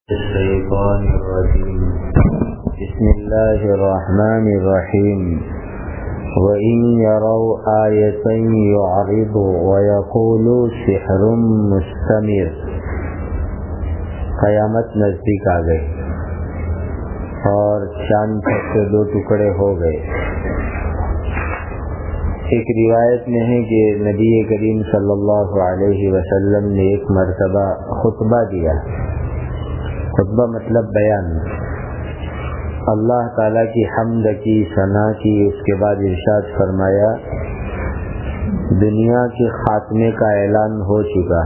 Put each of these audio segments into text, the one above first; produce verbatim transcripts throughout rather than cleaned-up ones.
الشيطان الرجيم بسم الله الرحمن الرحيم وإن يروا آية يعرضوا ويقولوا سحر مستمر. قیامت نزدیک آ گئی اور چاند کے دو ٹکڑے ہو گئے. ایک روایت میں ہے کہ نبی کریم صلی اللہ علیہ وسلم نے ایک مرتبہ خطبہ دیا. خطبہ مطلب بیان. اللہ تعالیٰ کی حمد کی، ثنا کی، اس کے بعد ارشاد فرمایا دنیا کے خاتمے کا اعلان ہو چکا،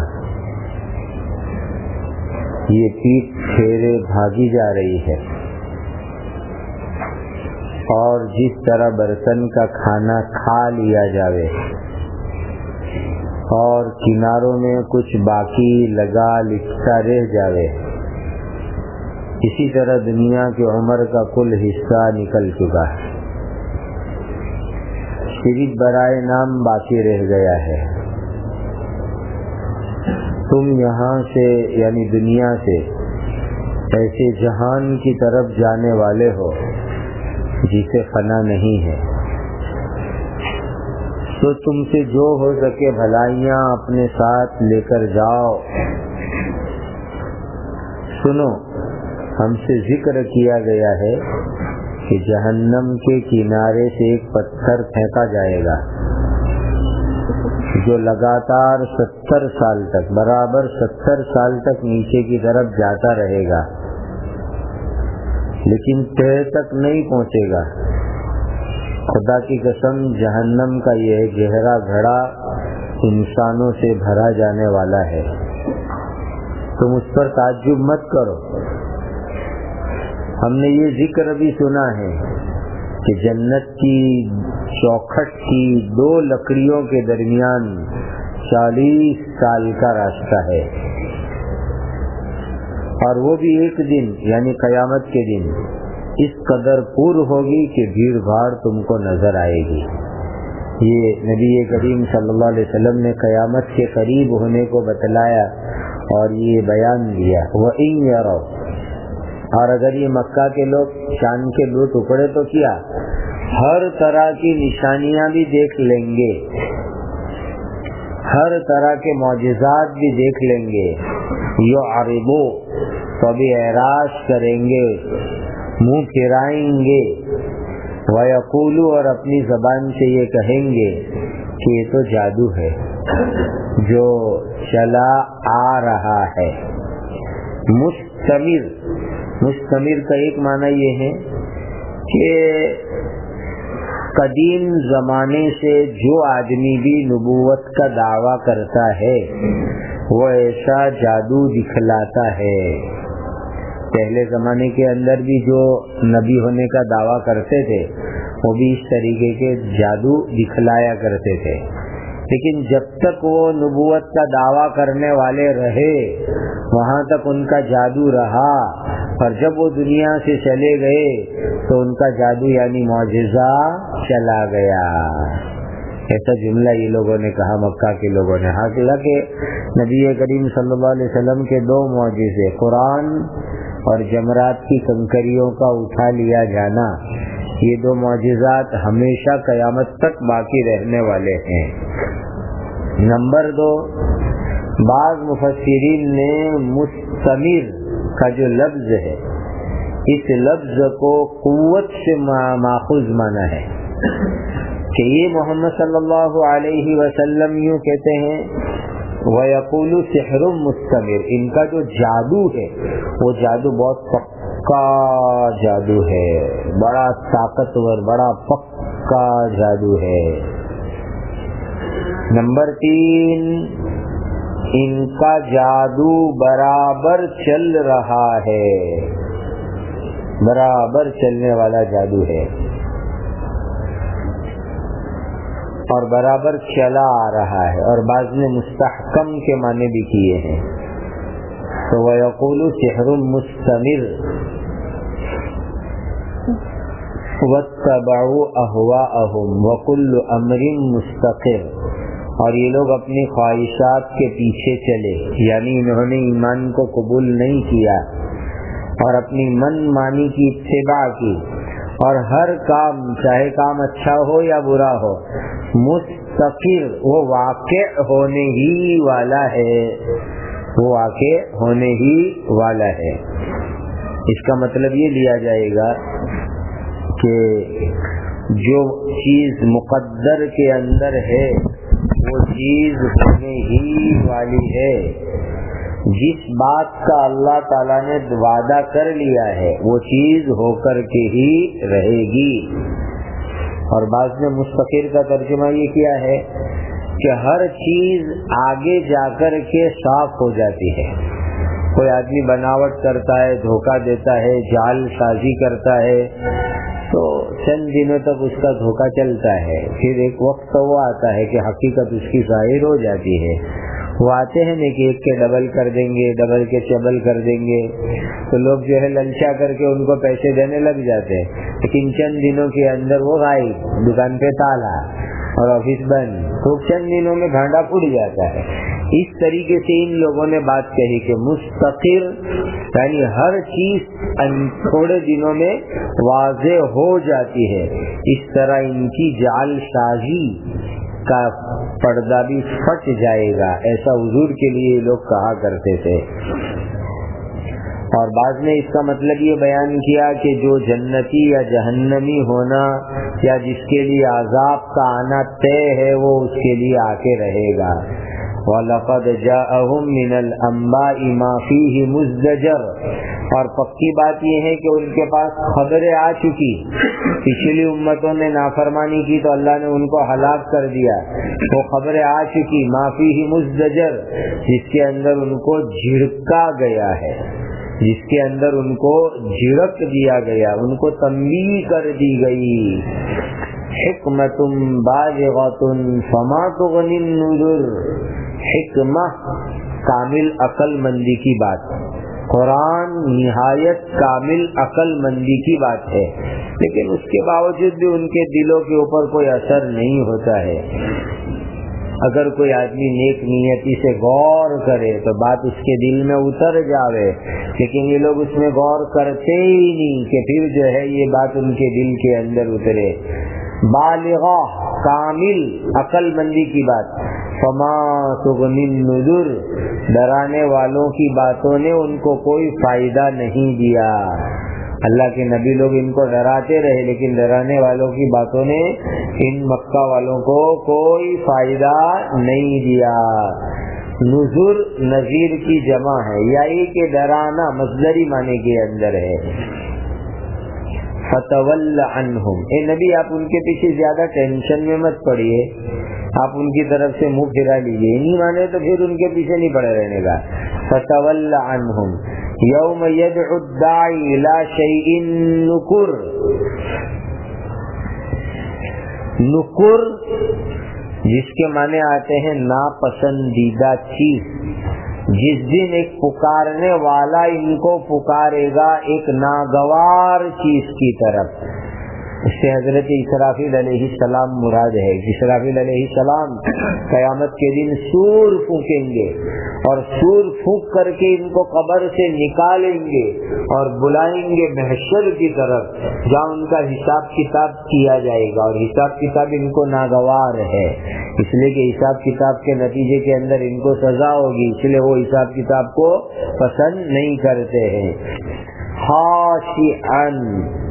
یہ پیٹ پھیرے بھاگی جا رہی ہے، اور جس طرح برتن کا کھانا کھا لیا جاوے اور کناروں میں کچھ باقی لگا لکھتا رہ جاوے، اسی طرح دنیا کی عمر کا کل حصہ نکل چکا ہے، صرف برائے نام باقی رہ گیا ہے. تم یہاں سے یعنی دنیا سے ایسے جہان کی طرف جانے والے ہو جسے فنا نہیں ہے، تو تم سے جو ہو سکے بھلائیاں اپنے ساتھ لے کر جاؤ. سنو، ہم سے ذکر کیا گیا ہے کہ جہنم کے کنارے سے ایک پتھر پھینکا جائے گا جو لگاتار ستر سال تک برابر ستر سال تک نیچے کی طرف جاتا رہے گا، لیکن تہ تک نہیں پہنچے گا. خدا کی قسم، جہنم کا یہ گہرا گھڑا انسانوں سے بھرا جانے والا ہے. تم اس پر تعجب مت کرو. ہم نے یہ ذکر بھی سنا ہے کہ جنت کی چوکھٹ کی دو لکڑیوں کے درمیان چالیس سال کا راستہ ہے، اور وہ بھی ایک دن یعنی قیامت کے دن اس قدر پور ہوگی کہ بھیڑ بھاڑ تم کو نظر آئے گی. یہ نبی کریم صلی اللہ علیہ وسلم نے قیامت کے قریب ہونے کو بتلایا اور یہ بیان دیا. وَإِن يَرَوْا، اور اگر یہ مکہ کے لوگ چاند کے دو ٹکڑے تو کیا، ہر طرح کی نشانیاں بھی دیکھ لیں گے، ہر طرح کے معجزات بھی دیکھ لیں گے. یعرضوا، تو بھی اعراض کریں گے، منہ پھرائیں گے. ویقولوا، اور اپنی زبان سے یہ کہیں گے کہ یہ تو جادو ہے جو چلا آ رہا ہے. مستمر، مستمر کا ایک معنی یہ ہے کہ قدیم زمانے سے جو آدمی بھی نبوت کا دعویٰ کرتا ہے وہ ایسا جادو دکھلاتا ہے. پہلے زمانے کے اندر بھی جو نبی ہونے کا دعویٰ کرتے تھے وہ بھی اس طریقے کے جادو دکھلایا کرتے تھے، لیکن جب تک وہ نبوت کا دعویٰ کرنے والے رہے وہاں تک ان کا جادو رہا، اور جب وہ دنیا سے چلے گئے تو ان کا جادو یعنی معجزہ چلا گیا. ایسا جملہ یہ لوگوں نے کہا، مکہ کے لوگوں نے. حالانکہ نبی کریم صلی اللہ علیہ وسلم کے دو معجزے قرآن اور جمرات کی کنکریوں کا اٹھا لیا جانا، یہ دو معجزات ہمیشہ قیامت تک باقی رہنے والے ہیں. نمبر دو، بعض مفسرین نے مستمر کا جو لفظ ہے اس لفظ کو قوت سے ماخوذ مانا ہے کہ یہ محمد صلی اللہ علیہ وسلم یوں کہتے ہیں وَيَقُولُ سِحْرٌ مُسْتَمِرٌ، ان کا جو جادو ہے وہ جادو بہت پکا جادو ہے، بڑا طاقتور، بڑا پکا جادو ہے. نمبر تین، ان کا جادو برابر چل رہا ہے، برابر چلنے والا جادو ہے اور برابر چلا آ رہا ہے. اور بعض نے مستحکم کے معنی بھی کیے ہیں. تو وَيَقُولُ سِحْرٌ مُسْتَمِرٌ وَاتَّبَعُوا أَهْوَاءَهُمْ وَكُلُّ أَمْرٍ مُسْتَقِرٌ، اور یہ لوگ اپنی خواہشات کے پیچھے چلے، یعنی انہوں نے ایمان کو قبول نہیں کیا اور اپنی من مانی کی اتباع کی، اور ہر کام چاہے کام اچھا ہو یا برا ہو مستقر وہ واقع ہونے ہی والا ہے، وہ واقع ہونے ہی والا ہے۔ اس کا مطلب یہ لیا جائے گا کہ جو چیز مقدر کے اندر ہے وہ چیز ہونے ہی والی ہے، جس بات کا اللہ تعالیٰ نے وعدہ کر لیا ہے وہ چیز ہو کر کے ہی رہے گی۔ اور بعض نے مستقر کا ترجمہ یہ کیا ہے کہ ہر چیز آگے جا کر کے صاف ہو جاتی ہے۔ کوئی آدمی بناوٹ کرتا ہے، دھوکہ دیتا ہے، جعل سازی کرتا ہے، تو چند دنوں تک اس کا دھوکہ چلتا ہے، پھر ایک وقت تو وہ آتا ہے کہ حقیقت اس کی ظاہر ہو جاتی ہے۔ وہ آتے ہیں نا کہ ایک کے ڈبل کر دیں گے، ڈبل کے چبل کر دیں گے، تو لوگ جو ہے للچا کر کے ان کو پیسے دینے لگ جاتے ہیں، لیکن چند دنوں کے اندر وہ غائب، دکان پہ تالا اور آفس بند، تو چند دنوں میں بھانڈا پھٹ جاتا ہے۔ اس طریقے سے ان لوگوں نے بات کہی کہ مستقر یعنی ہر چیز تھوڑے دنوں میں واضح ہو جاتی ہے، اس طرح ان کی جعل سازی کا پردہ بھی پھٹ جائے گا، ایسا حضور کے لیے لوگ کہا کرتے تھے۔ اور بعض نے اس کا مطلب یہ بیان کیا کہ جو جنتی یا جہنمی ہونا یا جس کے لیے عذاب کا آنا طے ہے وہ اس کے لیے آ کے رہے گا۔ وَلَقَدْ جَاءَهُم مِّنَ الْأَنبَاءِ مَا فِيهِ مُزْدَجَرٌ، اور پکی بات یہ ہے کہ ان کے پاس خبریں آ چکی، پچھلی امتوں نے نافرمانی کی تو اللہ نے ان کو ہلاک کر دیا، وہ خبریں آ چکی مَا فِيهِ مُزْدَجَرٌ، جس کے اندر ان کو جھڑکا گیا ہے، جس کے اندر ان کو جھڑک دیا گیا، ان کو تنبیہ کر دی گئی۔ حکمت بالغۃ فما تغنی النذر، حکمہ کامل عقل مندی کی بات، قرآن نہایت کامل عقل مندی کی بات ہے، لیکن اس کے باوجود بھی ان کے دلوں کے اوپر کوئی اثر نہیں ہوتا ہے۔ اگر کوئی آدمی نیک نیتی سے غور کرے تو بات اس کے دل میں اتر جاوے، لیکن یہ لوگ اس میں غور کرتے ہی نہیں کہ پھر جو ہے یہ بات ان کے دل کے اندر اترے۔ بالغہ کامل عقل مندی کی بات، فما تغنی النذر، ڈرانے والوں کی باتوں نے ان کو کوئی فائدہ نہیں دیا۔ اللہ کے نبی لوگ ان کو ڈراتے رہے، لیکن ڈرانے والوں کی باتوں نے ان مکہ والوں کو کوئی فائدہ نہیں دیا۔ نذر نذیر کی جمع ہے، یا یہ کہ ڈرانا مصدری معنی کے اندر ہے۔ فتول عنہم، اے نبی آپ ان کے پیچھے زیادہ ٹینشن میں مت پڑیے، آپ ان کی طرف سے منہ پھرا لیجیے، نہیں مانے تو پھر ان کے پیچھے نہیں پڑے رہنے کا۔ فتول عنہم یوم یدعو الداعی الی شیء نکر، نکر جس کے معنی آتے ہیں ناپسندیدہ چیز، جس دن ایک پکارنے والا ان کو پکارے گا ایک ناگوار چیز کی طرف۔ اس سے حضرت اسرافیل علیہ السلام مراد ہے۔ اسرافیل علیہ السلام قیامت کے دن سور پھونکیں گے، اور سور پھونک کر کے ان کو قبر سے نکالیں گے اور بلائیں گے محشر کی طرف، جہاں ان کا حساب کتاب کیا جائے گا، اور حساب کتاب ان کو ناگوار ہے، اس لیے کہ حساب کتاب کے نتیجے کے اندر ان کو سزا ہوگی، اس لیے وہ حساب کتاب کو پسند نہیں کرتے ہیں۔ خاشعاً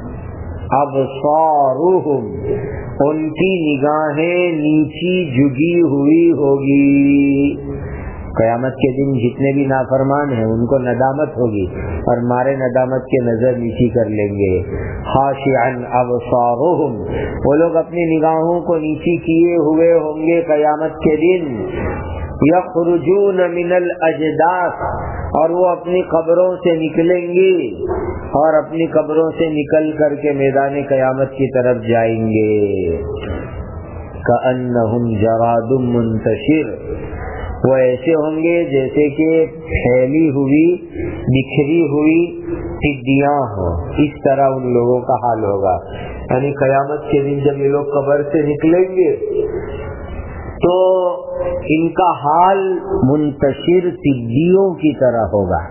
ابصارہم، ان کی نگاہیں نیچی جھکی ہوئی ہوگی۔ قیامت کے دن جتنے بھی نافرمان ہیں ان کو ندامت ہوگی، اور مارے ندامت کے نظر نیچی کر لیں گے۔ خاشعاً ابصارہم، وہ لوگ اپنی نگاہوں کو نیچی کیے ہوئے ہوں گے قیامت کے دن۔ یخرجون من الاجداث، اور وہ اپنی قبروں سے نکلیں گے، اور اپنی قبروں سے نکل کر کے میدان قیامت کی طرف جائیں گے۔ کأنہم جراد منتشر، وہ ایسے ہوں گے جیسے کہ پھیلی ہوئی بکھری ہوئی ٹڈیاں ہوں، اس طرح ان لوگوں کا حال ہوگا۔ یعنی قیامت کے دن جب یہ لوگ قبر سے نکلیں گے تو ان کا حال منتشر ٹڈیوں کی طرح ہوگا،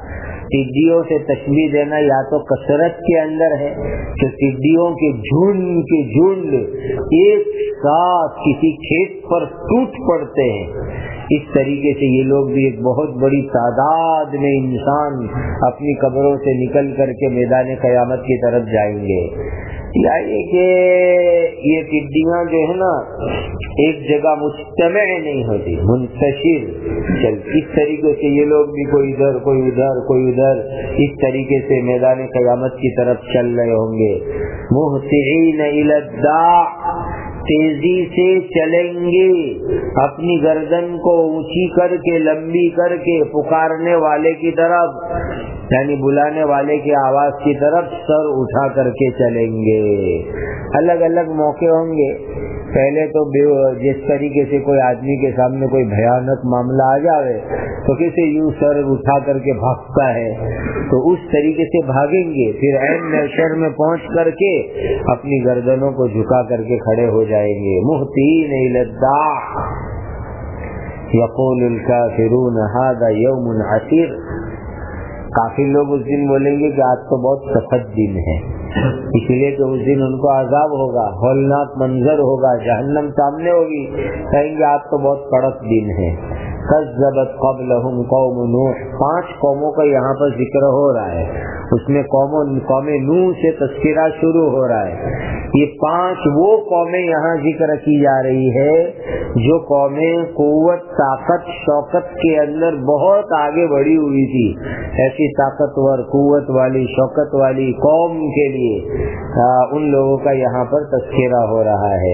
ٹڈیوں سے تشبیہ دینا یا تو کثرت کے اندر ہے کہ ٹڈیوں کے جھنڈ کے جھنڈ ایک ساتھ کسی کھیت پر ٹوٹ پڑتے ہیں، اس طریقے سے یہ لوگ بھی ایک بہت بڑی تعداد میں انسان اپنی قبروں سے نکل کر کے میدان قیامت کی طرف جائیں گے۔ یا یہ کہ یہ ٹڈیاں جو ہے نا ایک جگہ مجتمع نہیں ہوتی، منتشر چل، اس طریقے سے یہ لوگ بھی کوئی ادھر کوئی ادھر کوئی ادھر اس طریقے سے میدان قیامت کی طرف چل رہے ہوں گے۔ مہطعین الی الداع، تیزی سے چلیں گے، اپنی گردن کو اونچی کر کے لمبی کر کے پکارنے والے کی طرف، یعنی بلانے والے کی آواز کی طرف سر اٹھا کر کے چلیں گے۔ الگ الگ موقع ہوں گے۔ پہلے تو جس طریقے سے کوئی آدمی کے سامنے کوئی بھیانک معاملہ آ جاوے تو کیسے یوں سر اٹھا کر کے بھاگتا ہے، تو اس طریقے سے بھاگیں گے، پھر عین محشر میں پہنچ کر کے اپنی گردنوں کو جھکا کر کے کھڑے ہو جائیں گے۔ مہطعین الی الداع یقول الکافرون ھذا یوم عسیر، کافر لوگ اس دن بولیں گے کہ آج تو بہت سخت دن ہے، اس لیے کہ اس دن ان کو عذاب ہوگا، ہولناک منظر ہوگا، جہنم سامنے ہوگی، کہیں گے آج تو بہت کڑک دن ہے۔ کذبت قبلہم قوم نوح، پانچ قوموں کا یہاں پر ذکر ہو رہا ہے، اس میں قوم قوم نوح سے تذکرہ شروع ہو رہا ہے۔ یہ پانچ وہ قومیں یہاں ذکر کی جا رہی ہے جو قومیں قوت طاقت شوکت کے اندر بہت آگے بڑھی ہوئی تھی، ایسی طاقتور قوت والی شوکت والی قوم کے لیے ان لوگوں کا یہاں پر تذکرہ ہو رہا ہے۔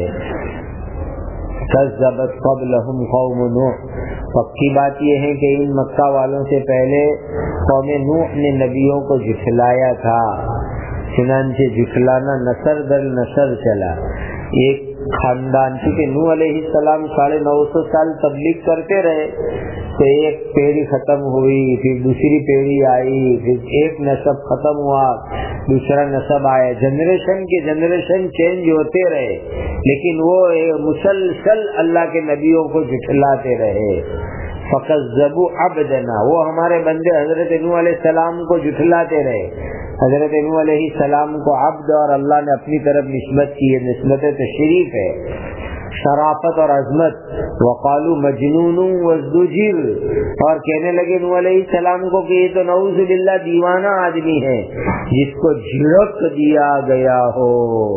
کذبت قبلہم قوم نوح، پکی بات یہ ہے کہ ان مکہ والوں سے پہلے قوم نوح نے نبیوں کو جھٹلایا تھا، چنانچہ جھٹلانا نسل در نسل چلا۔ ایک خاندان، کیونکہ نوح علیہ السلام ساڑھے نو سو سال تبلیغ کرتے رہے، تو ایک پیڑھی ختم ہوئی، پھر دوسری پیڑھی آئی، پھر ایک نسب ختم ہوا، دوسرا نسب آیا، جنریشن کے جنریشن چینج ہوتے رہے، لیکن وہ مسلسل اللہ کے نبیوں کو جھٹلاتے رہے۔ فَكَذَّبُوا عَبْدَنَا، وہ ہمارے بندے حضرت نوح علیہ السلام کو جھٹلاتے رہے۔ حضرت نوح علیہ السلام کو عبد اور اللہ نے اپنی طرف نسبت کی ہے، نسبت تشریف ہے، شرافت اور عظمت۔ وقالوا مجنون وازدجر، اور کہنے لگے نوح علیہ السلام کو کہ یہ تو نعوذ باللہ دیوانہ آدمی ہے جس کو جھڑک دیا گیا ہو،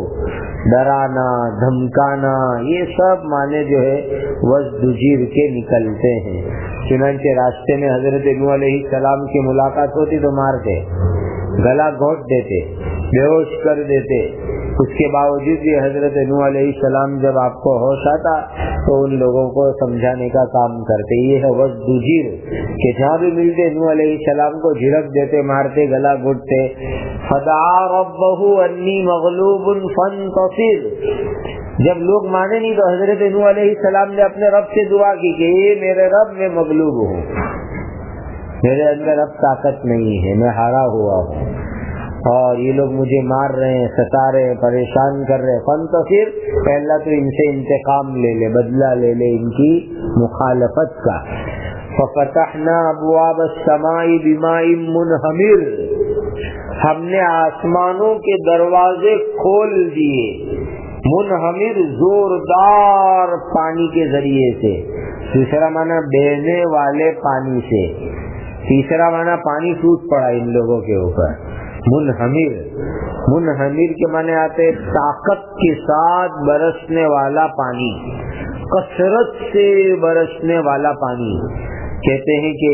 ڈرانا دھمکانا، یہ سب معنی جو ہے وازدجر کے نکلتے ہیں۔ چنانچہ راستے میں حضرت نوح علیہ السلام کی ملاقات ہوتی تو مارتے، گلا گھونٹ دیتے، بے ہوش کر دیتے، اس کے باوجود بھی حضرت نوح علیہ السلام جب آپ کو ہوش آتا تو ان لوگوں کو سمجھانے کا کام کرتے۔ یہ ہے وزدجر، کہ جہاں بھی ملتے نوح علیہ السلام کو جھڑک دیتے، مارتے، گلا گھونٹتے۔ فدعا ربہ انی مغلوب فانتصر، جب لوگ مانے نہیں تو حضرت نوح علیہ السلام نے اپنے رب سے دعا کی کہ یہ میرے رب میں مغلوب ہوں، میرے اندر اب طاقت نہیں ہے، میں ہارا ہوا ہوں اور یہ لوگ مجھے مار رہے ہیں، ستا رہے ہیں، پریشان کر رہے ہیں۔ فانتصر، پہلا تو ان سے انتقام لے لے، بدلہ لے لے ان کی مخالفت کا۔ ففتحنا ابواب السماء بماء منہمر، ہم نے آسمانوں کے دروازے کھول دیے، منہمر زوردار پانی کے ذریعے سے، دوسرا معنی بہنے والے پانی سے، تیسرا معنی پانی ٹوٹ پڑا ان لوگوں کے اوپر۔ منہمر، منہمر کے معنی آتے طاقت کے ساتھ برسنے والا پانی، کثرت سے برسنے والا پانی۔ کہتے ہیں کہ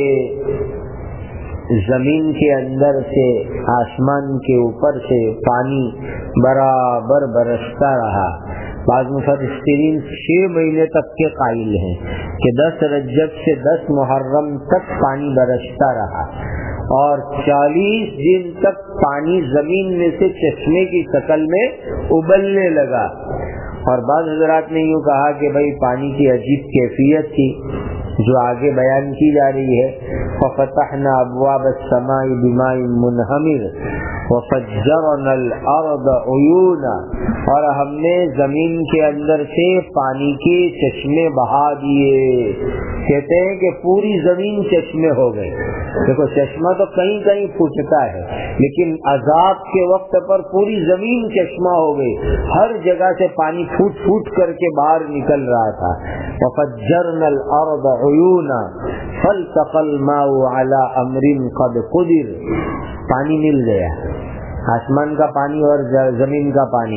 زمین کے اندر سے آسمان کے اوپر سے پانی برابر برستا رہا۔ بعض مفسرین چھ مہینے تک کے قائل ہیں کہ دس رجب سے دس محرم تک پانی برستا رہا، اور چالیس دن تک پانی زمین میں سے چشمے کی شکل میں ابلنے لگا۔ اور بعض حضرات نے یوں کہا کہ بھئی پانی کی عجیب کیفیت تھی جو آگے بیان کی جا رہی ہے۔ ففتحنا ابواب السماء بماء منہمر، وَفَجَّرْنَا الْأَرْضَ عُيُونًا، اور ہم نے زمین کے اندر سے پانی کے چشمے بہا دیے. کہتے ہیں کہ پوری زمین چشمے ہو گئے. دیکھو چشمہ تو کہیں کہیں پھوٹتا ہے، لیکن عذاب کے وقت پر پوری زمین چشمہ ہو گئی، ہر جگہ سے پانی پھوٹ پھوٹ کر کے باہر نکل رہا تھا. وَفَجَّرْنَا الْأَرْضَ عُيُونًا فَالْتَقَى الْمَاءُ عَلَى أَمْرٍ قَدْ قُدِرَ، پانی مل گیا، آسمان کا پانی اور زمین کا پانی،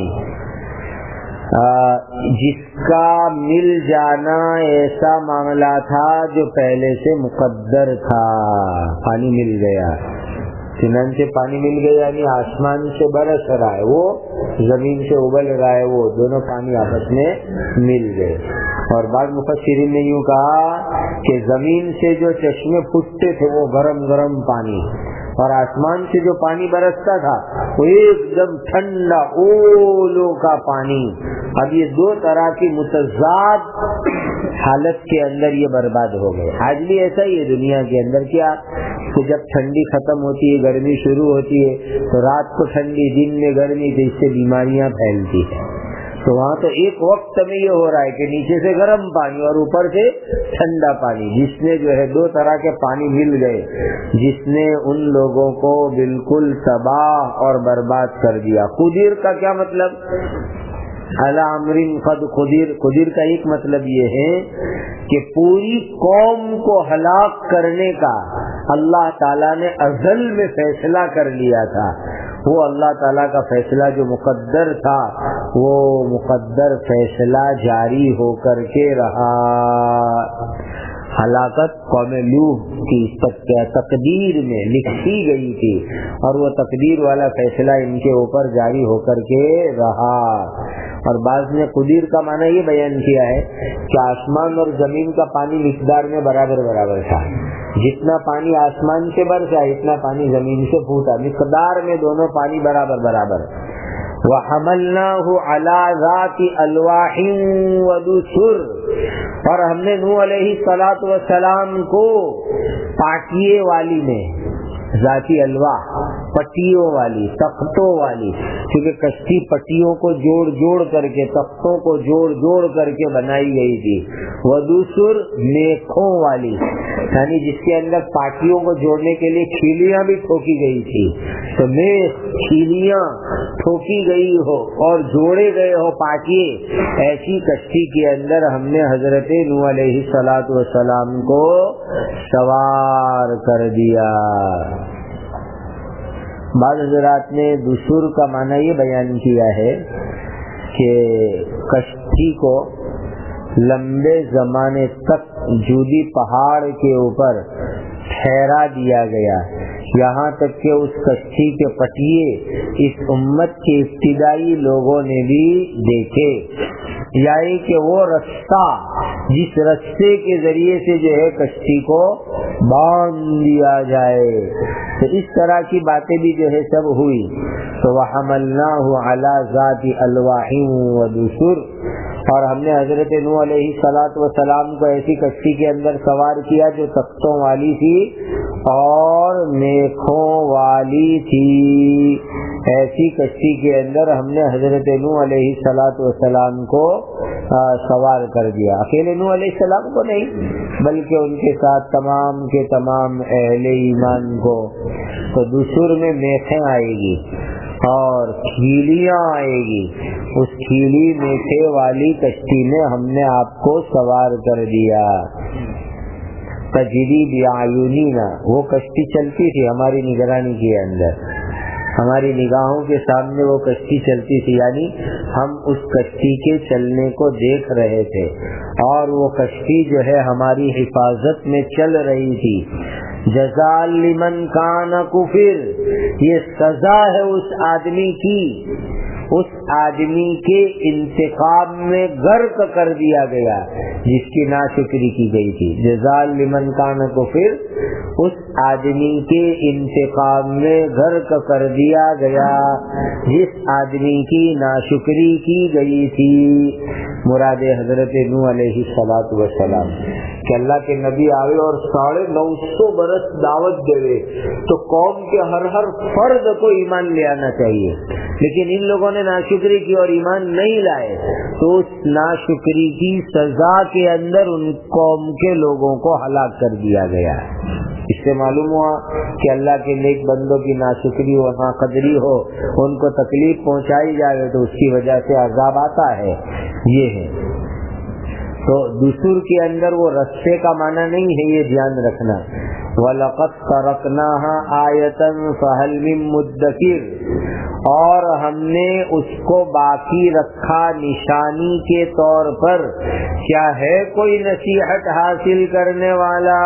جس کا مل جانا ایسا معاملہ تھا جو پہلے سے مقدر تھا. پانی مل گیا، چنانچہ پانی مل گیا یعنی آسمان سے برس رہا ہے وہ، زمین سے ابل رہا ہے وہ، دونوں پانی آپس میں مل گئے. اور بعض مفسرین نے یوں کہا کہ زمین سے جو چشمے پھوٹتے تھے وہ گرم گرم پانی، اور آسمان سے جو پانی برستا تھا وہ ایک دم ٹھنڈا اولوں کا پانی. اب یہ دو طرح کی متضاد حالت کے اندر یہ برباد ہو گئے. آج بھی ایسا ہی ہے دنیا کے اندر، کیا کہ جب ٹھنڈی ختم ہوتی ہے، گرمی شروع ہوتی ہے، تو رات کو ٹھنڈی، دن میں گرمی، تو اس سے بیماریاں پھیلتی ہیں. تو وہاں تو ایک وقت میں یہ ہو رہا ہے کہ نیچے سے گرم پانی اور اوپر سے ٹھنڈا پانی، جس نے جو ہے دو طرح کے پانی مل گئے، جس نے ان لوگوں کو بالکل تباہ اور برباد کر دیا. قدیر کا کیا مطلب؟ علی امر قد قدیر. قدیر کا ایک مطلب یہ ہے کہ پوری قوم کو ہلاک کرنے کا اللہ تعالیٰ نے ازل میں فیصلہ کر لیا تھا. وہ اللہ تعالیٰ کا فیصلہ جو مقدر تھا وہ مقدر فیصلہ جاری ہو کر کے رہا. ہلاکت قوم نوح کی تقدیر میں لکھی گئی تھی، اور وہ تقدیر والا فیصلہ ان کے اوپر جاری ہو کر کے رہا. اور بعض نے قدیر کا معنی یہ بیان کیا ہے کہ آسمان اور زمین کا پانی مقدار میں برابر برابر تھا. جتنا پانی آسمان سے برسا اتنا پانی زمین سے پھوٹا، مقدار میں دونوں پانی برابر برابر. وَحَمَلْنَاهُ عَلَى ذَاتِ أَلْوَاحٍ وَدُسُرٍ، اور ہم نے نوح علیہ الصلاۃ والسلام کو پاٹیے والی میں، ذاتی الواح پٹیوں والی، تختوں والی، کیونکہ کشتی پٹیوں کو جوڑ جوڑ کر کے، تختوں کو جوڑ جوڑ کر کے بنائی گئی تھی. ودوسر میخوں والی، یعنی جس کے اندر پاٹیوں کو جوڑنے کے لیے کھیلیاں بھی ٹھوکی گئی تھی. تو میخ، کھیلیاں ٹھوکی گئی ہو اور جوڑے گئے ہو پاٹیے، ایسی کشتی کے اندر ہم نے حضرت نوح علیہ الصلاۃ والسلام کو سوار کر دیا. بعض حضرات نے دسور کا معنی یہ بیان کیا ہے کہ کشتی کو لمبے زمانے تک جودی پہاڑ کے اوپر ٹھہرا دیا گیا، یہاں تک کہ اس کشتی کے پٹیے اس امت کے ابتدائی لوگوں نے بھی دیکھے، یعنی کہ وہ رستہ جس رستے کے ذریعے سے جو ہے کشتی کو باندھ دیا جائے. تو اس طرح کی باتیں بھی جو ہے سب ہوئی. تو وَحَمَلْنَاهُ عَلَى ذَاتِ أَلْوَاحٍ وَدُسُرٍ، اور ہم نے حضرت نوح علیہ الصلاۃ والسلام کو ایسی کشتی کے اندر سوار کیا جو تختوں والی تھی اور میخوں والی تھی. ایسی کشتی کے اندر ہم نے حضرت نوح علیہ الصلاۃ والسلام کو سوار کر دیا. اکیلے نوح علیہ السلام کو نہیں بلکہ ان کے ساتھ تمام کے تمام اہل ایمان کو. تو دسور میں میخیں آئے گی اور کھیلیاں آئے گی. اس کھیلی میٹھے والی کشتی میں ہم نے آپ کو سوار کر دیا. تجری بأعیننا، وہ کشتی چلتی تھی ہماری نگرانی کے اندر، ہماری نگاہوں کے سامنے وہ کشتی چلتی تھی، یعنی ہم اس کشتی کے چلنے کو دیکھ رہے تھے، اور وہ کشتی جو ہے ہماری حفاظت میں چل رہی تھی. جزاء لمن کان کفر، یہ سزا ہے اس آدمی کی اس آدمی کے انتقام میں غرق کر دیا گیا جس کی ناشکری کی گئی تھی. جزاء لمن کان کفر، اس آدمی کے انتقام میں غرق کر دیا گیا جس آدمی کی ناشکری کی گئی تھی. مراد حضرت نوح علیہ الصلوۃ والسلام کہ اللہ کے نبی آئے اور ساڑھے نو سو برس دعوت دے تو قوم کے ہر ہر فرد کو ایمان لے آنا چاہیے، لیکن ان لوگوں نے ناشکری کی اور ایمان نہیں لائے، تو اس ناشکری کی سزا کے اندر ان قوم کے لوگوں کو ہلاک کر دیا گیا. اس سے معلوم ہوا کہ اللہ کے نیک بندوں کی ناشکری ہو، ناقدری ہو، ان کو تکلیف پہنچائی جائے تو اس کی وجہ سے عذاب آتا ہے. یہ ہے تو دستور کے اندر وہ رستے کا معنی نہیں ہے، یہ دھیان رکھنا. وَلَقَدْ تَرَكْنَاهَا آیَةً فَهَلْ مِن مُدَّکِرٍ، اور ہم نے اس کو باقی رکھا نشانی کے طور پر، کیا ہے کوئی نصیحت حاصل کرنے والا.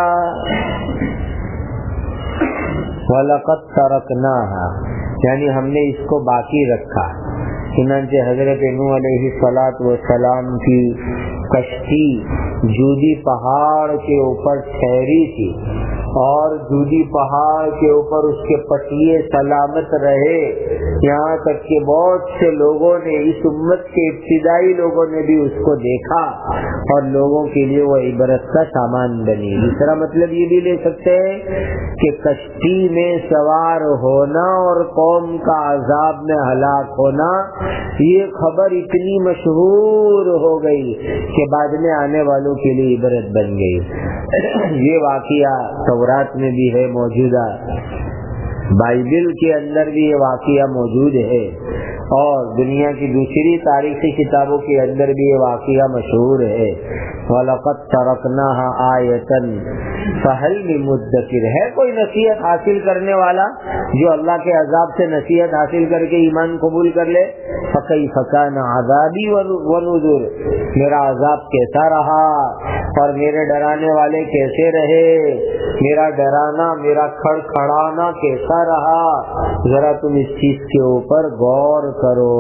وَلَقَدْ تَرَكْنَاهَا یعنی ہم نے اس کو باقی رکھا. چنانچہ حضرت نوح علیہ الصلوۃ والسلام کی کشتی جودی پہاڑ کے اوپر ٹھہری تھی اور جودی پہاڑ کے اوپر اس کے پٹیے سلامت رہے، یہاں تک کہ بہت سے لوگوں نے، اس امت کے ابتدائی لوگوں نے بھی اس کو دیکھا اور لوگوں کے لیے وہ عبرت کا سامان بنی. دوسرا مطلب یہ بھی لے سکتے ہیں کہ کشتی میں سوار ہونا اور قوم کا عذاب میں ہلاک ہونا، یہ خبر اتنی مشہور ہو گئی کہ بعد میں آنے والوں کے لیے عبرت بن گئی. یہ واقعہ تورات میں بھی ہے موجودہ، بائبل کے اندر بھی یہ واقعہ موجود ہے، اور دنیا کی دوسری تاریخی کتابوں کے اندر بھی یہ واقعہ مشہور ہے. وَلَقَدْ تَرَكْنَاهَا آیَةً فَهَلْ مِن مُدَّکِرٍ، ہے کوئی نصیحت حاصل کرنے والا جو اللہ کے عذاب سے نصیحت حاصل کر کے ایمان قبول کر لے. فَكَيْفَ كَانَ عَذَابِي وَنُذُرِ، میرا عذاب کیسا رہا اور میرے ڈرانے والے کیسے رہے، میرا ڈرانا، میرا کھڑ کھڑانا کیسا رہا، ذرا تم اس چیز کے اوپر غور کرو.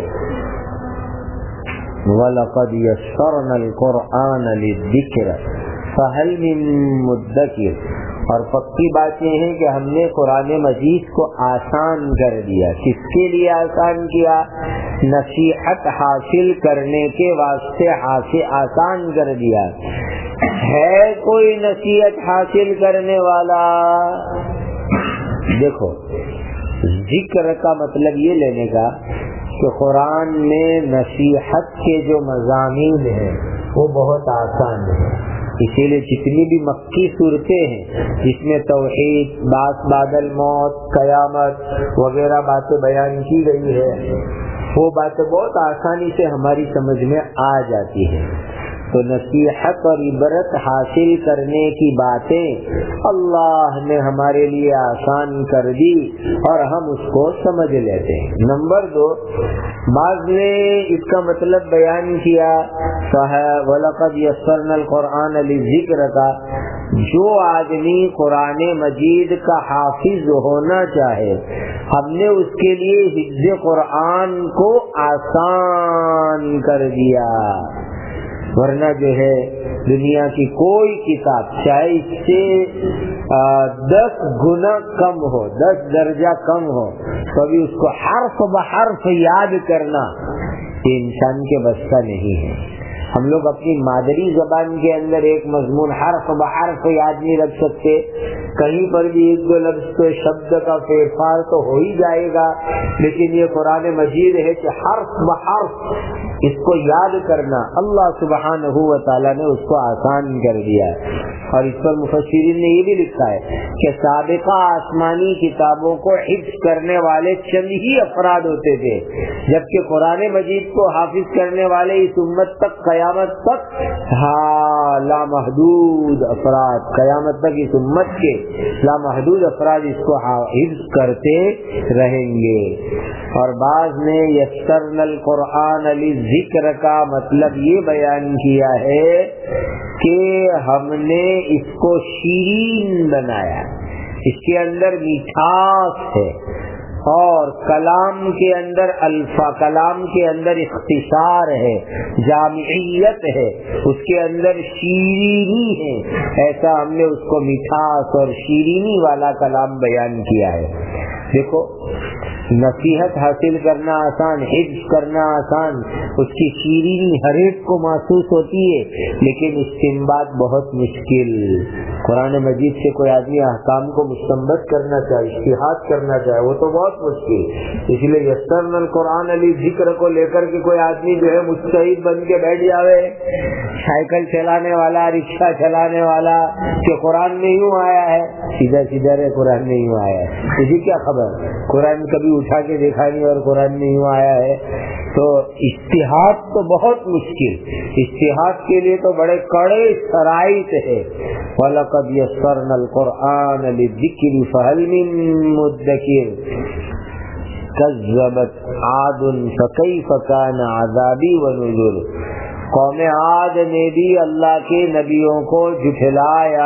وَلَقَدْ يَسَّرْنَا الْقُرْآنَ لِلذِّكْرِ فَهَلْ مِن مُدَّکِرٍ، اور پکی بات یہ ہے کہ ہم نے قرآن مجید کو آسان کر دیا. کس کے لیے آسان کیا؟ نصیحت حاصل کرنے کے واسطے آسان کر دیا. ہے کوئی نصیحت حاصل کرنے والا؟ دیکھو، ذکر کا مطلب یہ لینے کا کہ قرآن میں نصیحت کے جو مضامین ہیں وہ بہت آسان ہیں. اسی لیے جتنی بھی مکی صورتیں ہیں جس میں توحید، بعث بعد الموت، قیامت وغیرہ باتیں بیان کی گئی ہے، وہ باتیں بہت آسانی سے ہماری سمجھ میں آ جاتی ہیں. تو نصیحت اور عبرت حاصل کرنے کی باتیں اللہ نے ہمارے لیے آسان کر دی اور ہم اس کو سمجھ لیتے ہیں. نمبر دو، بعض نے اس کا مطلب بیان کیا وَلَقَدْ يَسَّرْنَا الْقُرْآنَ لِلذِّكْرِ کا، جو آدمی قرآن مجید کا حافظ ہونا چاہے ہم نے اس کے لیے حفظ قرآن کو آسان کر دیا. ورنہ جو ہے دنیا کی کوئی کتاب چاہے اس سے دس گنا کم ہو، دس درجہ کم ہو، کبھی اس کو حرف بحرف یاد کرنا یہ انسان کے بس کا نہیں ہے. ہم لوگ اپنی مادری زبان کے اندر ایک مضمون حرف بحرف یاد نہیں رکھ سکتے، کہیں پر بھی ایک دو لفظ کے شبد کا فیرفار تو ہو ہی جائے گا، لیکن یہ قرآن مجید ہے کہ حرف بحرف اس کو یاد کرنا اللہ سبحانہ و تعالیٰ نے اس کو آسان کر دیا. اور اس پر مفسرین نے یہ بھی لکھا ہے کہ سابقہ آسمانی کتابوں کو حفظ کرنے والے چند ہی افراد ہوتے تھے، جبکہ قرآن مجید کو حافظ کرنے والے اس امت تک قیامت تک ہاں لامحدود افراد، قیامت تک اس امت کے لامحدود افراد اس کو حفظ کرتے رہیں گے. اور بعض نے یسرنا القرآن للذکر کا مطلب یہ بیان کیا ہے کہ ہم نے اس کو شیرین بنایا، اس کے اندر مٹھاس ہے اور کلام کے اندر الفا کلام کے اندر اختصار ہے، جامعیت ہے، اس کے اندر شیرینی ہے، ایسا ہم نے اس کو مٹھاس اور شیرینی والا کلام بیان کیا ہے۔ دیکھو نصیحت حاصل کرنا آسان، حفظ کرنا آسان، اس کی شیرینی ہر ایک کو محسوس ہوتی ہے، لیکن استنباط بہت مشکل۔ قرآن مجید سے کوئی آدمی احکام کو مستنبط کرنا چاہے، اجتہاد کرنا چاہے، وہ تو بہت مشکل۔ اس لیے یسرنا القرآن علی ذکر کو لے کر کے کوئی آدمی جو ہے مجتہد بن کے بیٹھ جاوے، سائیکل چلانے والا، رکشہ چلانے والا کہ قرآن میں یوں آیا ہے، سیدھا سیدھا رہے قرآن میں یوں آیا ہے، تجھے کیا خبر؟ قرآن کبھی اٹھا کے دیکھا نہیں اور قرآن میں یوں آیا ہے۔ تو اجتہاد تو بہت مشکل، اجتہاد کے لیے تو بڑے کڑے شرائط ہے۔ وَلَقَدْ يَسَّرْنَا الْقُرْآنَ لِلذِّكْرِ فَهَلْ مِن مُدَّكِرٍ كَذَّبَتْ عَادٌ فَكَيْفَ كَانَ عَذَابِي وَنُذُرِ۔ قوم عاد نے بھی اللہ کے نبیوں کو جھٹلایا،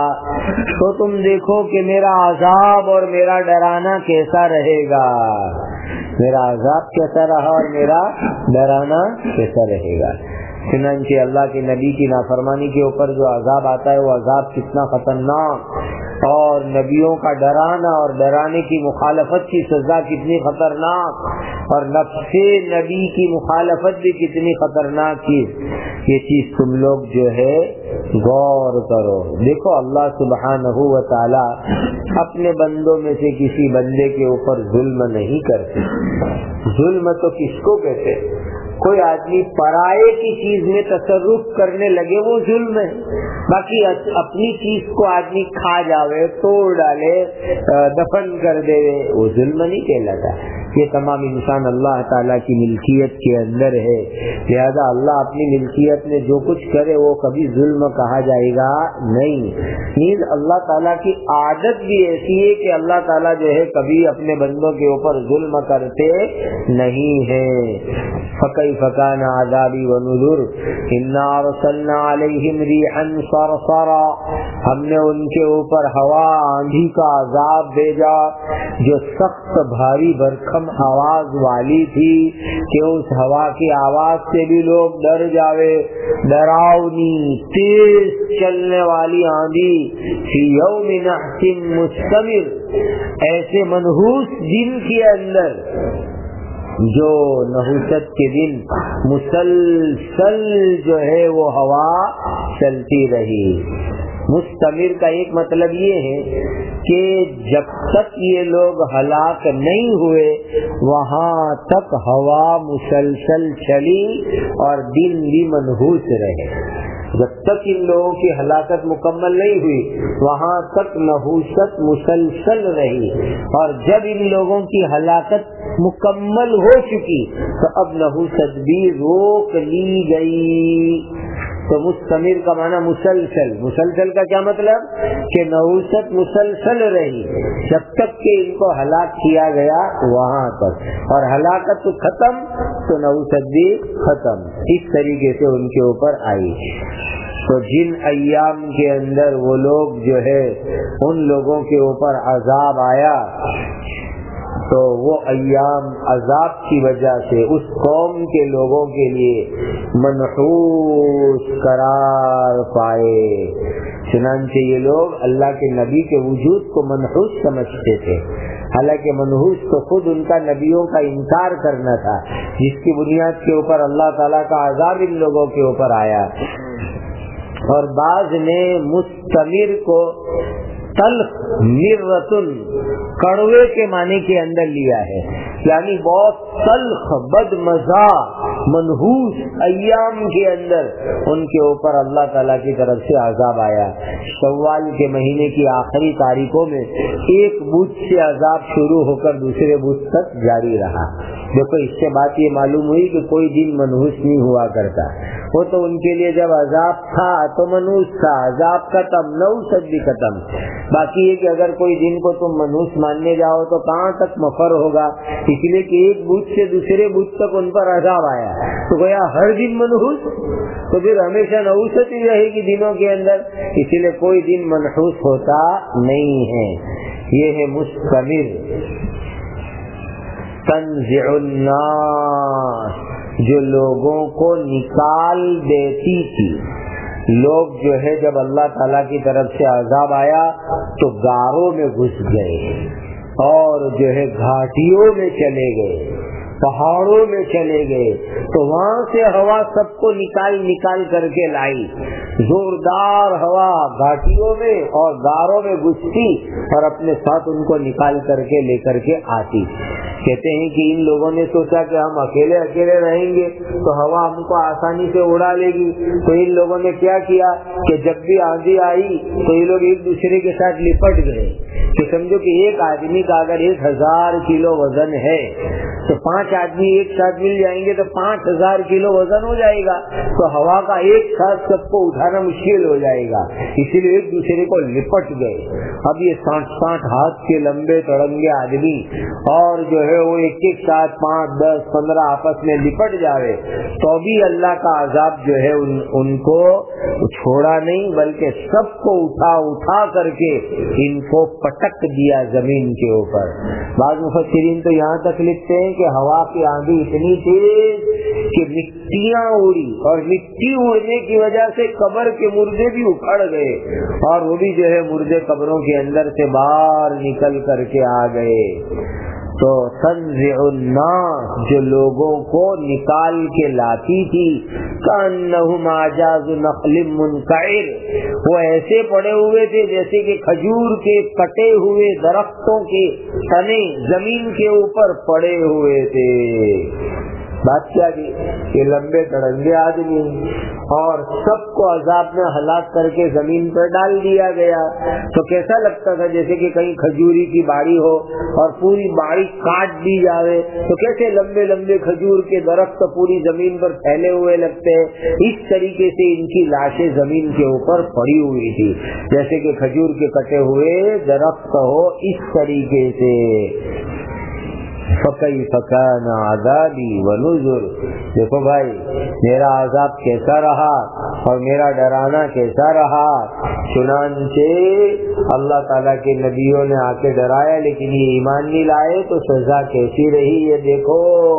تو تم دیکھو کہ میرا عذاب اور میرا ڈرانا کیسا رہے گا، میرا عذاب کیسا رہا اور میرا ڈرانا کیسا رہے گا۔ چنانچہ اللہ کے نبی کی نافرمانی کے اوپر جو عذاب آتا ہے وہ عذاب کتنا خطرناک، اور نبیوں کا ڈرانا اور ڈرانے کی مخالفت کی سزا کتنی خطرناک، اور نفس نبی کی مخالفت بھی کتنی خطرناک چیز، یہ چیز تم لوگ جو ہے غور کرو۔ دیکھو اللہ سبحانہ و تعالی اپنے بندوں میں سے کسی بندے کے اوپر ظلم نہیں کرتے۔ ظلم تو کس کو کہتے؟ کوئی آدمی پرائے کی چیز میں تصرف کرنے لگے وہ ظلم ہے، باقی اپنی چیز کو آدمی کھا جاوے، توڑ ڈالے، دفن کر دے، وہ ظلم نہیں کہلاتا۔ یہ تمام انسان اللہ تعالیٰ کی ملکیت کے اندر ہے، لہذا اللہ اپنی ملکیت میں جو کچھ کرے وہ کبھی ظلم کہا جائے گا نہیں۔ نیز اللہ تعالیٰ کی عادت بھی ایسی ہے کہ اللہ تعالیٰ جو ہے کبھی اپنے بندوں کے اوپر ظلم کرتے نہیں ہیں۔ فَكَيْفَ كَانَ عَذَابِي وَنُذُرِ إِنَّا أَرْسَلْنَا عَلَيْهِمْ رِيحًا صَرْصَرًا، ہم نے ان کے اوپر ہوا آندھی کا عذاب بھیجا جو سخت بھاری بھرکم آواز والی تھی کہ اس ہوا کی آواز سے بھی لوگ ڈر جاوے، ڈراؤنی تیز چلنے والی آندھی، فی یوم نحس مستمر، ایسے منحوس دن کے اندر جو نحوست کے دن مسلسل جو ہے وہ ہوا چلتی رہی۔ مستمر کا ایک مطلب یہ ہے کہ جب تک یہ لوگ ہلاک نہیں ہوئے وہاں تک ہوا مسلسل چلی اور دن بھی منحوس رہے۔ جب تک ان لوگوں کی ہلاکت مکمل نہیں ہوئی وہاں تک نحوست مسلسل رہی، اور جب ان لوگوں کی ہلاکت مکمل ہو چکی تو اب نحوست بھی روک لی گئی۔ تو مستمر کا معنی مسلسل، مسلسل کا کیا مطلب کہ نحوست مسلسل رہی جب تک کہ ان کو ہلاک کیا گیا وہاں تک، اور ہلاکت ختم تو نحوست بھی ختم، اس طریقے سے ان کے اوپر آئی۔ تو جن ایام کے اندر وہ لوگ جو ہے ان لوگوں کے اوپر عذاب آیا تو وہ ایام عذاب کی وجہ سے اس قوم کے لوگوں کے لیے منحوس قرار پائے۔ چنانچہ یہ لوگ اللہ کے نبی کے وجود کو منحوس سمجھتے تھے، حالانکہ منحوس تو خود ان کا نبیوں کا انکار کرنا تھا، جس کی بنیاد کے اوپر اللہ تعالیٰ کا عذاب ان لوگوں کے اوپر آیا۔ اور بعض نے مستمر کو تلخ مرتن کڑوے کے معنی کے اندر لیا ہے، یعنی بہت تلخ بد مزہ منحوس ایام کے اندر ان کے اوپر اللہ تعالیٰ کی طرف سے عذاب آیا۔ شوال کے مہینے کی آخری تاریخوں میں ایک بدھ سے عذاب شروع ہو کر دوسرے بدھ تک جاری رہا۔ دیکھو اس سے بات یہ معلوم ہوئی کہ کوئی دن منحوس نہیں ہوا کرتا، وہ تو ان کے لیے جب عذاب تھا تو منحوس تھا، عذاب ختم نحوست بھی ختم۔ باقی یہ کہ اگر کوئی دن کو تم منحوس ماننے جاؤ تو کہاں تک مفر ہوگا، اس لیے کہ ایک بدھ سے دوسرے بدھ تک ان پر عذاب آیا تو گویا ہر دن منحوس، تو پھر ہمیشہ نحوست ہی رہے گی دنوں کے اندر، اسی لیے کوئی دن منحوس ہوتا نہیں ہے۔ یہ ہے مستمر۔ تنزع الناس، جو لوگوں کو نکال دیتی تھی. لوگ جو ہے جب اللہ تعالیٰ کی طرف سے عذاب آیا تو غاروں میں گھس گئے اور جو ہے گھاٹیوں میں چلے گئے، پہاڑوں میں چلے گئے، تو وہاں سے ہوا سب کو نکال نکال کر کے لائی. زوردار ہوا گھاٹیوں میں اور غاروں میں گھستی اور اپنے ساتھ ان کو نکال کر کے لے کر کے آتی. کہتے ہیں کہ ان لوگوں نے سوچا کہ ہم اکیلے اکیلے رہیں گے تو ہوا ہم کو آسانی سے اڑا لے گی، تو ان لوگوں نے کیا کیا کہ جب بھی آندھی آئی تو یہ لوگ ایک دوسرے کے ساتھ لپٹ گئے. کہ سمجھو کہ ایک آدمی کا اگر ایک ہزار کلو وزن ہے تو پانچ آدمی ایک ساتھ مل جائیں گے تو پانچ ہزار کلو وزن ہو جائے گا، تو ہوا کا ایک ساتھ سب کو اٹھانا مشکل ہو جائے گا، اسی لیے ایک دوسرے کو لپٹ گئے. اب یہ ساٹھ ساٹھ ہاتھ کے لمبے تڑنگے آدمی اور جو ہے وہ ایک ایک ساتھ پانچ دس پندرہ آپس میں لپٹ جاوے تو بھی اللہ کا عذاب جو ہے ان, ان کو چھوڑا نہیں، بلکہ سب کو اٹھا اٹھا کر کے ان کو پٹک دیا زمین کے اوپر. بعض مفسرین تو یہاں تک لکھتے ہیں کہ ہوا کی آندھی اتنی تیز کہ مٹیاں اڑی اور مٹی اڑنے کی وجہ سے قبر کے مردے بھی اکھڑ گئے اور وہ بھی جو ہے مردے قبروں کے اندر سے باہر نکل کر کے آ گئے. تو تنزع الناس، جو لوگوں کو نکال کے لاتی تھی، کأنہم اعجاز نخل منقعر، وہ ایسے پڑے ہوئے تھے جیسے کہ کھجور کے کٹے ہوئے درختوں کے تنے زمین کے اوپر پڑے ہوئے تھے. بات کیا جی، یہ لمبے تڑنگے آدمی اور سب کو عذاب میں ہلاک کر کے زمین پر ڈال دیا گیا. تو کیسا لگتا تھا جیسے کہ کہیں کھجوری کی باڑی ہو اور پوری باڑی کاٹ دی جاوے تو کیسے لمبے لمبے کھجور کے درخت پوری زمین پر پھیلے ہوئے لگتے ہیں. اس طریقے سے ان کی لاشیں زمین کے اوپر پڑی ہوئی تھی جیسے کہ کھجور کے کٹے ہوئے درخت ہو، اس طریقے سے. فَكَيْفَ كَانَ عَذَابِي وَنُذُرِ، دیکھو بھائی میرا عذاب کیسا رہا اور میرا ڈرانا کیسا رہا. چنانچہ اللہ تعالیٰ کے نبیوں نے آ کے ڈرایا لیکن یہ ایمان نہیں لائے تو سزا کیسی رہی یہ دیکھو.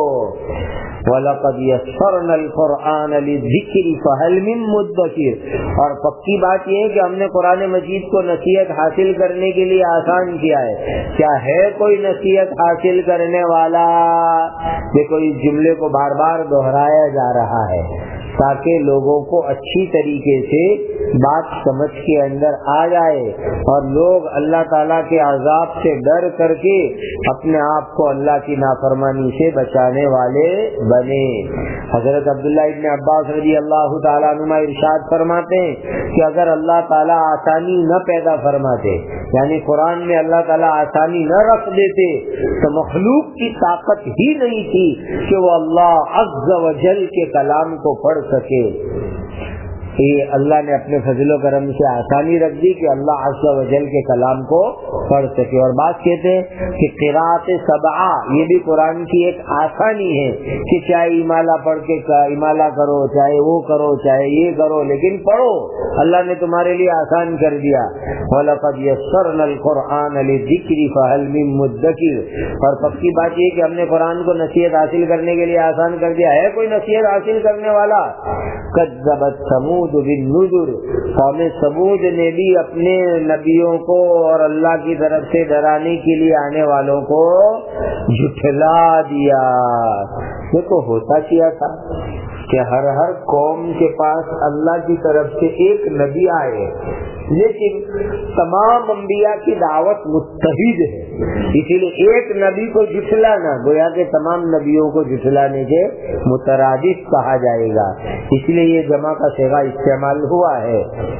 وَلَقَدْ يَسَّرْنَا الْقُرْآنَ لِلذِّكْرِ فَهَلْ مِن مُدَّكِرٍ، اور پکی بات یہ ہے کہ ہم نے قرآن مجید کو نصیحت حاصل کرنے کے لیے آسان کیا ہے. کیا ہے کوئی نصیحت حاصل کرنے والا؟ دیکھو اس جملے کو بار بار دہرایا جا رہا ہے تاکہ لوگوں کو اچھی طریقے سے بات سمجھ کے اندر آ جائے اور لوگ اللہ تعالیٰ کے عذاب سے ڈر کر کے اپنے آپ کو اللہ کی نافرمانی سے بچانے والے بنے. حضرت عبداللہ ابن عباس رضی اللہ تعالیٰ عنہ ارشاد فرماتے ہیں کہ اگر اللہ تعالیٰ آسانی نہ پیدا فرماتے، یعنی قرآن میں اللہ تعالیٰ آسانی نہ رکھ دیتے، تو مخلوق کی طاقت ہی نہیں تھی کہ وہ اللہ عز و جل کے کلام کو پڑھ سکے. یہ اللہ نے اپنے فضل و کرم سے آسانی رکھ دی کہ اللہ عز و جل کے کلام کو پڑھ سکے. اور بات کہتے ہیں کہ قراءت سبعہ یہ بھی قرآن کی ایک آسانی ہے کہ چاہے امالہ پڑھ کے امالہ کرو، چاہے وہ کرو، چاہے یہ کرو، لیکن پڑھو، اللہ نے تمہارے لیے آسان کر دیا. وَلَقَدْ يَسَّرْنَا الْقُرْآنَ لِلذِّكْرِ فَهَلْ مِن مُدَّكِرٍ، اور پکی بات یہ کہ ہم نے قرآن کو نصیحت حاصل کرنے کے لیے آسان کر دیا. ہے کوئی نصیحت حاصل کرنے والا؟ کذبت ثمود بالنذر، قوم ثمود نے بھی اپنے نبیوں کو اور اللہ کی طرف سے ڈرانے کے لیے آنے والوں کو جھٹلا دیا. دیکھو ہوتا کیا تھا کہ ہر ہر قوم کے پاس اللہ کی طرف سے ایک نبی آئے، لیکن تمام انبیاء کی دعوت متحد ہے، اسی لیے ایک نبی کو جھٹلانا گویا کہ تمام نبیوں کو جھٹلانے کے مترادف کہا جائے گا، اس لیے یہ جمع کا صیغہ استعمال ہوا ہے.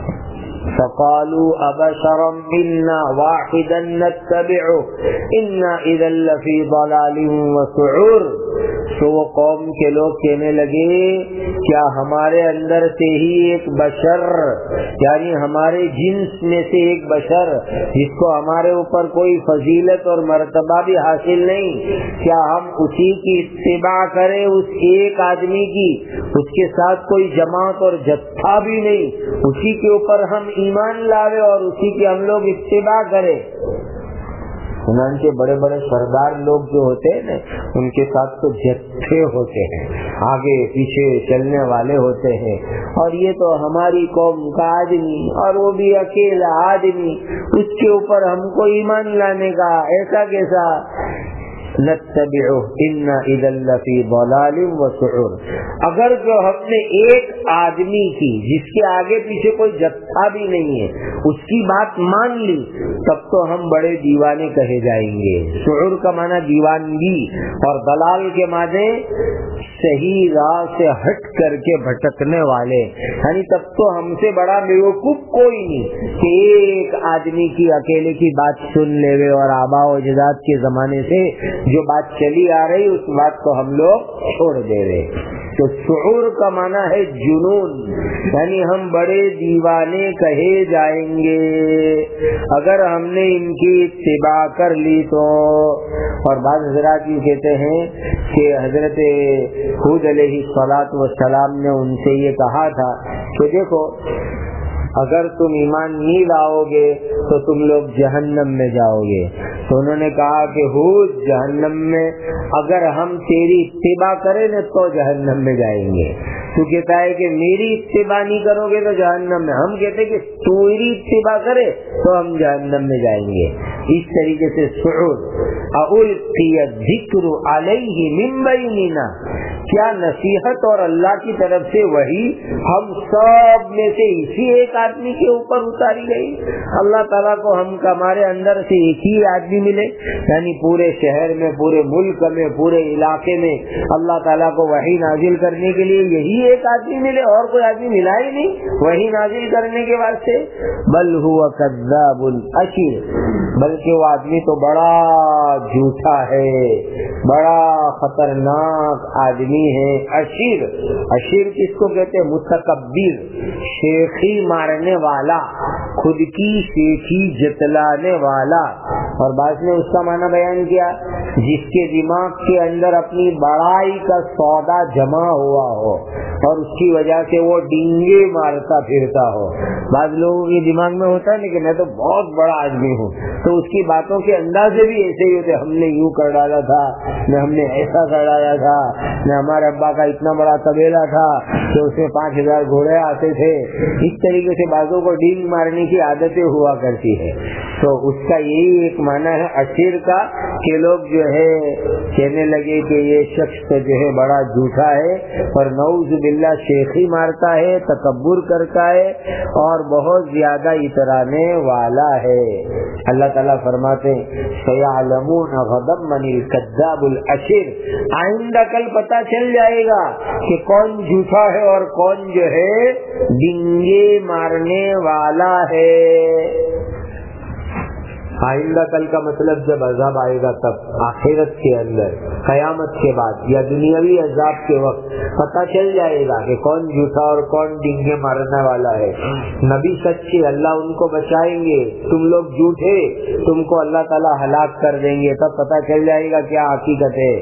فَقَالُوا أَبَشَرًا مِنَّا وَاحِدًا نَتَّبِعُهُ إِنَّا إِذًا لَّفِي ضَلَالٍ وَسُعُورٍ. تو وہ قوم کے لوگ کہنے لگے کیا ہمارے اندر سے ہی ایک بشر، یعنی ہمارے جنس میں سے ایک بشر جس کو ہمارے اوپر کوئی فضیلت اور مرتبہ بھی حاصل نہیں، کیا ہم اسی کی اتباع کریں، اس ایک آدمی کی، اس کے ساتھ کوئی جماعت اور جتھا بھی نہیں، اسی کے اوپر ہم ایمان لاوے اور اسی کی ہم لوگ اتباع کریں. चुनाचे बड़े बड़े सरदार लोग जो होते हैं ना, उनके साथ तो जत्थे होते हैं, आगे पीछे चलने वाले होते हैं, और ये तो हमारी कौम का आदमी, और वो भी अकेला आदमी, उसके ऊपर हमको ईमान लाने का ऐसा कैसा। नत्तबिउ इन्ना इदल लफी दलालिम व सुऊर। अगर जो हमने एक आदमी की, जिसके आगे पीछे कोई जत्था भी नहीं है, उसकी बात मान ली, तब तो हम बड़े दीवाने कहे जाएंगे। सुऊर का माना दीवानगी, और दलाल के माने सही राह से हट करके भटकने वाले, यानी तब तो हमसे बड़ा बेवकूफ कोई नहीं कि एक आदमी की अकेले की बात सुन लेवे और आबा और अजदाद के जमाने से जो बात चली आ रही उस बात को हम लोग छोड़ दे रहे। तो शुऊर का माना है जुनून, यानी हम बड़े दीवाने कहे जाएंगे अगर हमने इनकी इत्तिबा कर ली तो। और बाद हजरात ये कहते हैं कि हजरत हूद अलैहिस्सलातु वस्सलाम ने उनसे ये कहा था कि देखो, अगर तुम ईमान नहीं लाओगे तो तुम लोग जहन्नम में जाओगे। तो उन्होंने कहा कि हूद, जहन्नम में अगर हम तेरी इत्तिबा करें न तो जहन्नम में जाएंगे। तू कहता है कि मेरी इत्तिबा नहीं करोगे तो जहन्नम में, हम कहते हैं कि तू मेरी इत्तिबा करे तो हम जहन्नम में जाएंगे। इस तरीके से सुऊर अउल्क़िय ज़िक्रु अलैहि मिन बैनिना, क्या नसीहत और अल्लाह की तरफ से वही हम सब में से इसी एक आदमी के ऊपर उतारी गई। अल्लाह ताला को हम हमारे अंदर से एक ही आदमी मिले, यानी पूरे शहर में, पूरे मुल्क में, पूरे इलाके में अल्लाह ताला को वही नाजिल करने के लिए यही एक आदमी मिले, और कोई आदमी मिला ही नहीं वही नाजिल करने के वास्ते। बल हुवा कज़्ज़ाबुल अशीर, बल्कि वो आदमी तो बड़ा झूठा है, बड़ा खतरनाक आदमी है। अशीर, अशीर किसको कहते हैं? मुतकब्बिर, शेखी मारने वाला, खुद की शेखी जतलाने वाला। और बाद में उसका माना बयान किया, जिसके दिमाग के अंदर अपनी बड़ाई का सौदा जमा हुआ हो और उसकी वजह से वो डींगे मारता फिरता हो। बाद लोगों के दिमाग में होता है ना कि मैं तो बहुत बड़ा आदमी हूँ, तो उसकी बातों के अंदाजे भी ऐसे ही होते, हमने यूं कर डाला था, न हमने ऐसा कर डाला था, न हमारे अब्बा का इतना बड़ा तबेला था तो उसमें पांच हजार घोड़े आते थे। इस तरीके से बातों को डींग मारने की आदतें हुआ करती है। तो उसका यही एक माना है अशीर का, कि लोग जो है कहने लगे कि ये शख्स तो जो है बड़ा झूठा है, और नऊज़ बिल्लाह शेखी मारता है, तकब्बुर करता है और बहुत ज्यादा इतराने वाला है। अल्लाह ताला फरमाते हैं सयअलमून गदम मनिल कज़्ज़ाबुल अशीर, आइंदा कल पता चल जाएगा कि कौन झूठा है और कौन जो है डिंगे मारने वाला है। आइंदा कल का मतलब जब अजाब आएगा तब, आखिरत के अंदर, कयामत के बाद या दुनियावी अजाब के वक्त पता चल जाएगा कि कौन झूठा और कौन डिंगे मारने वाला है। नबी सच्चे, अल्लाह उनको बचाएंगे, तुम लोग झूठे, तुमको अल्लाह ताला हलाक कर देंगे, तब पता चल जाएगा क्या हकीकत है।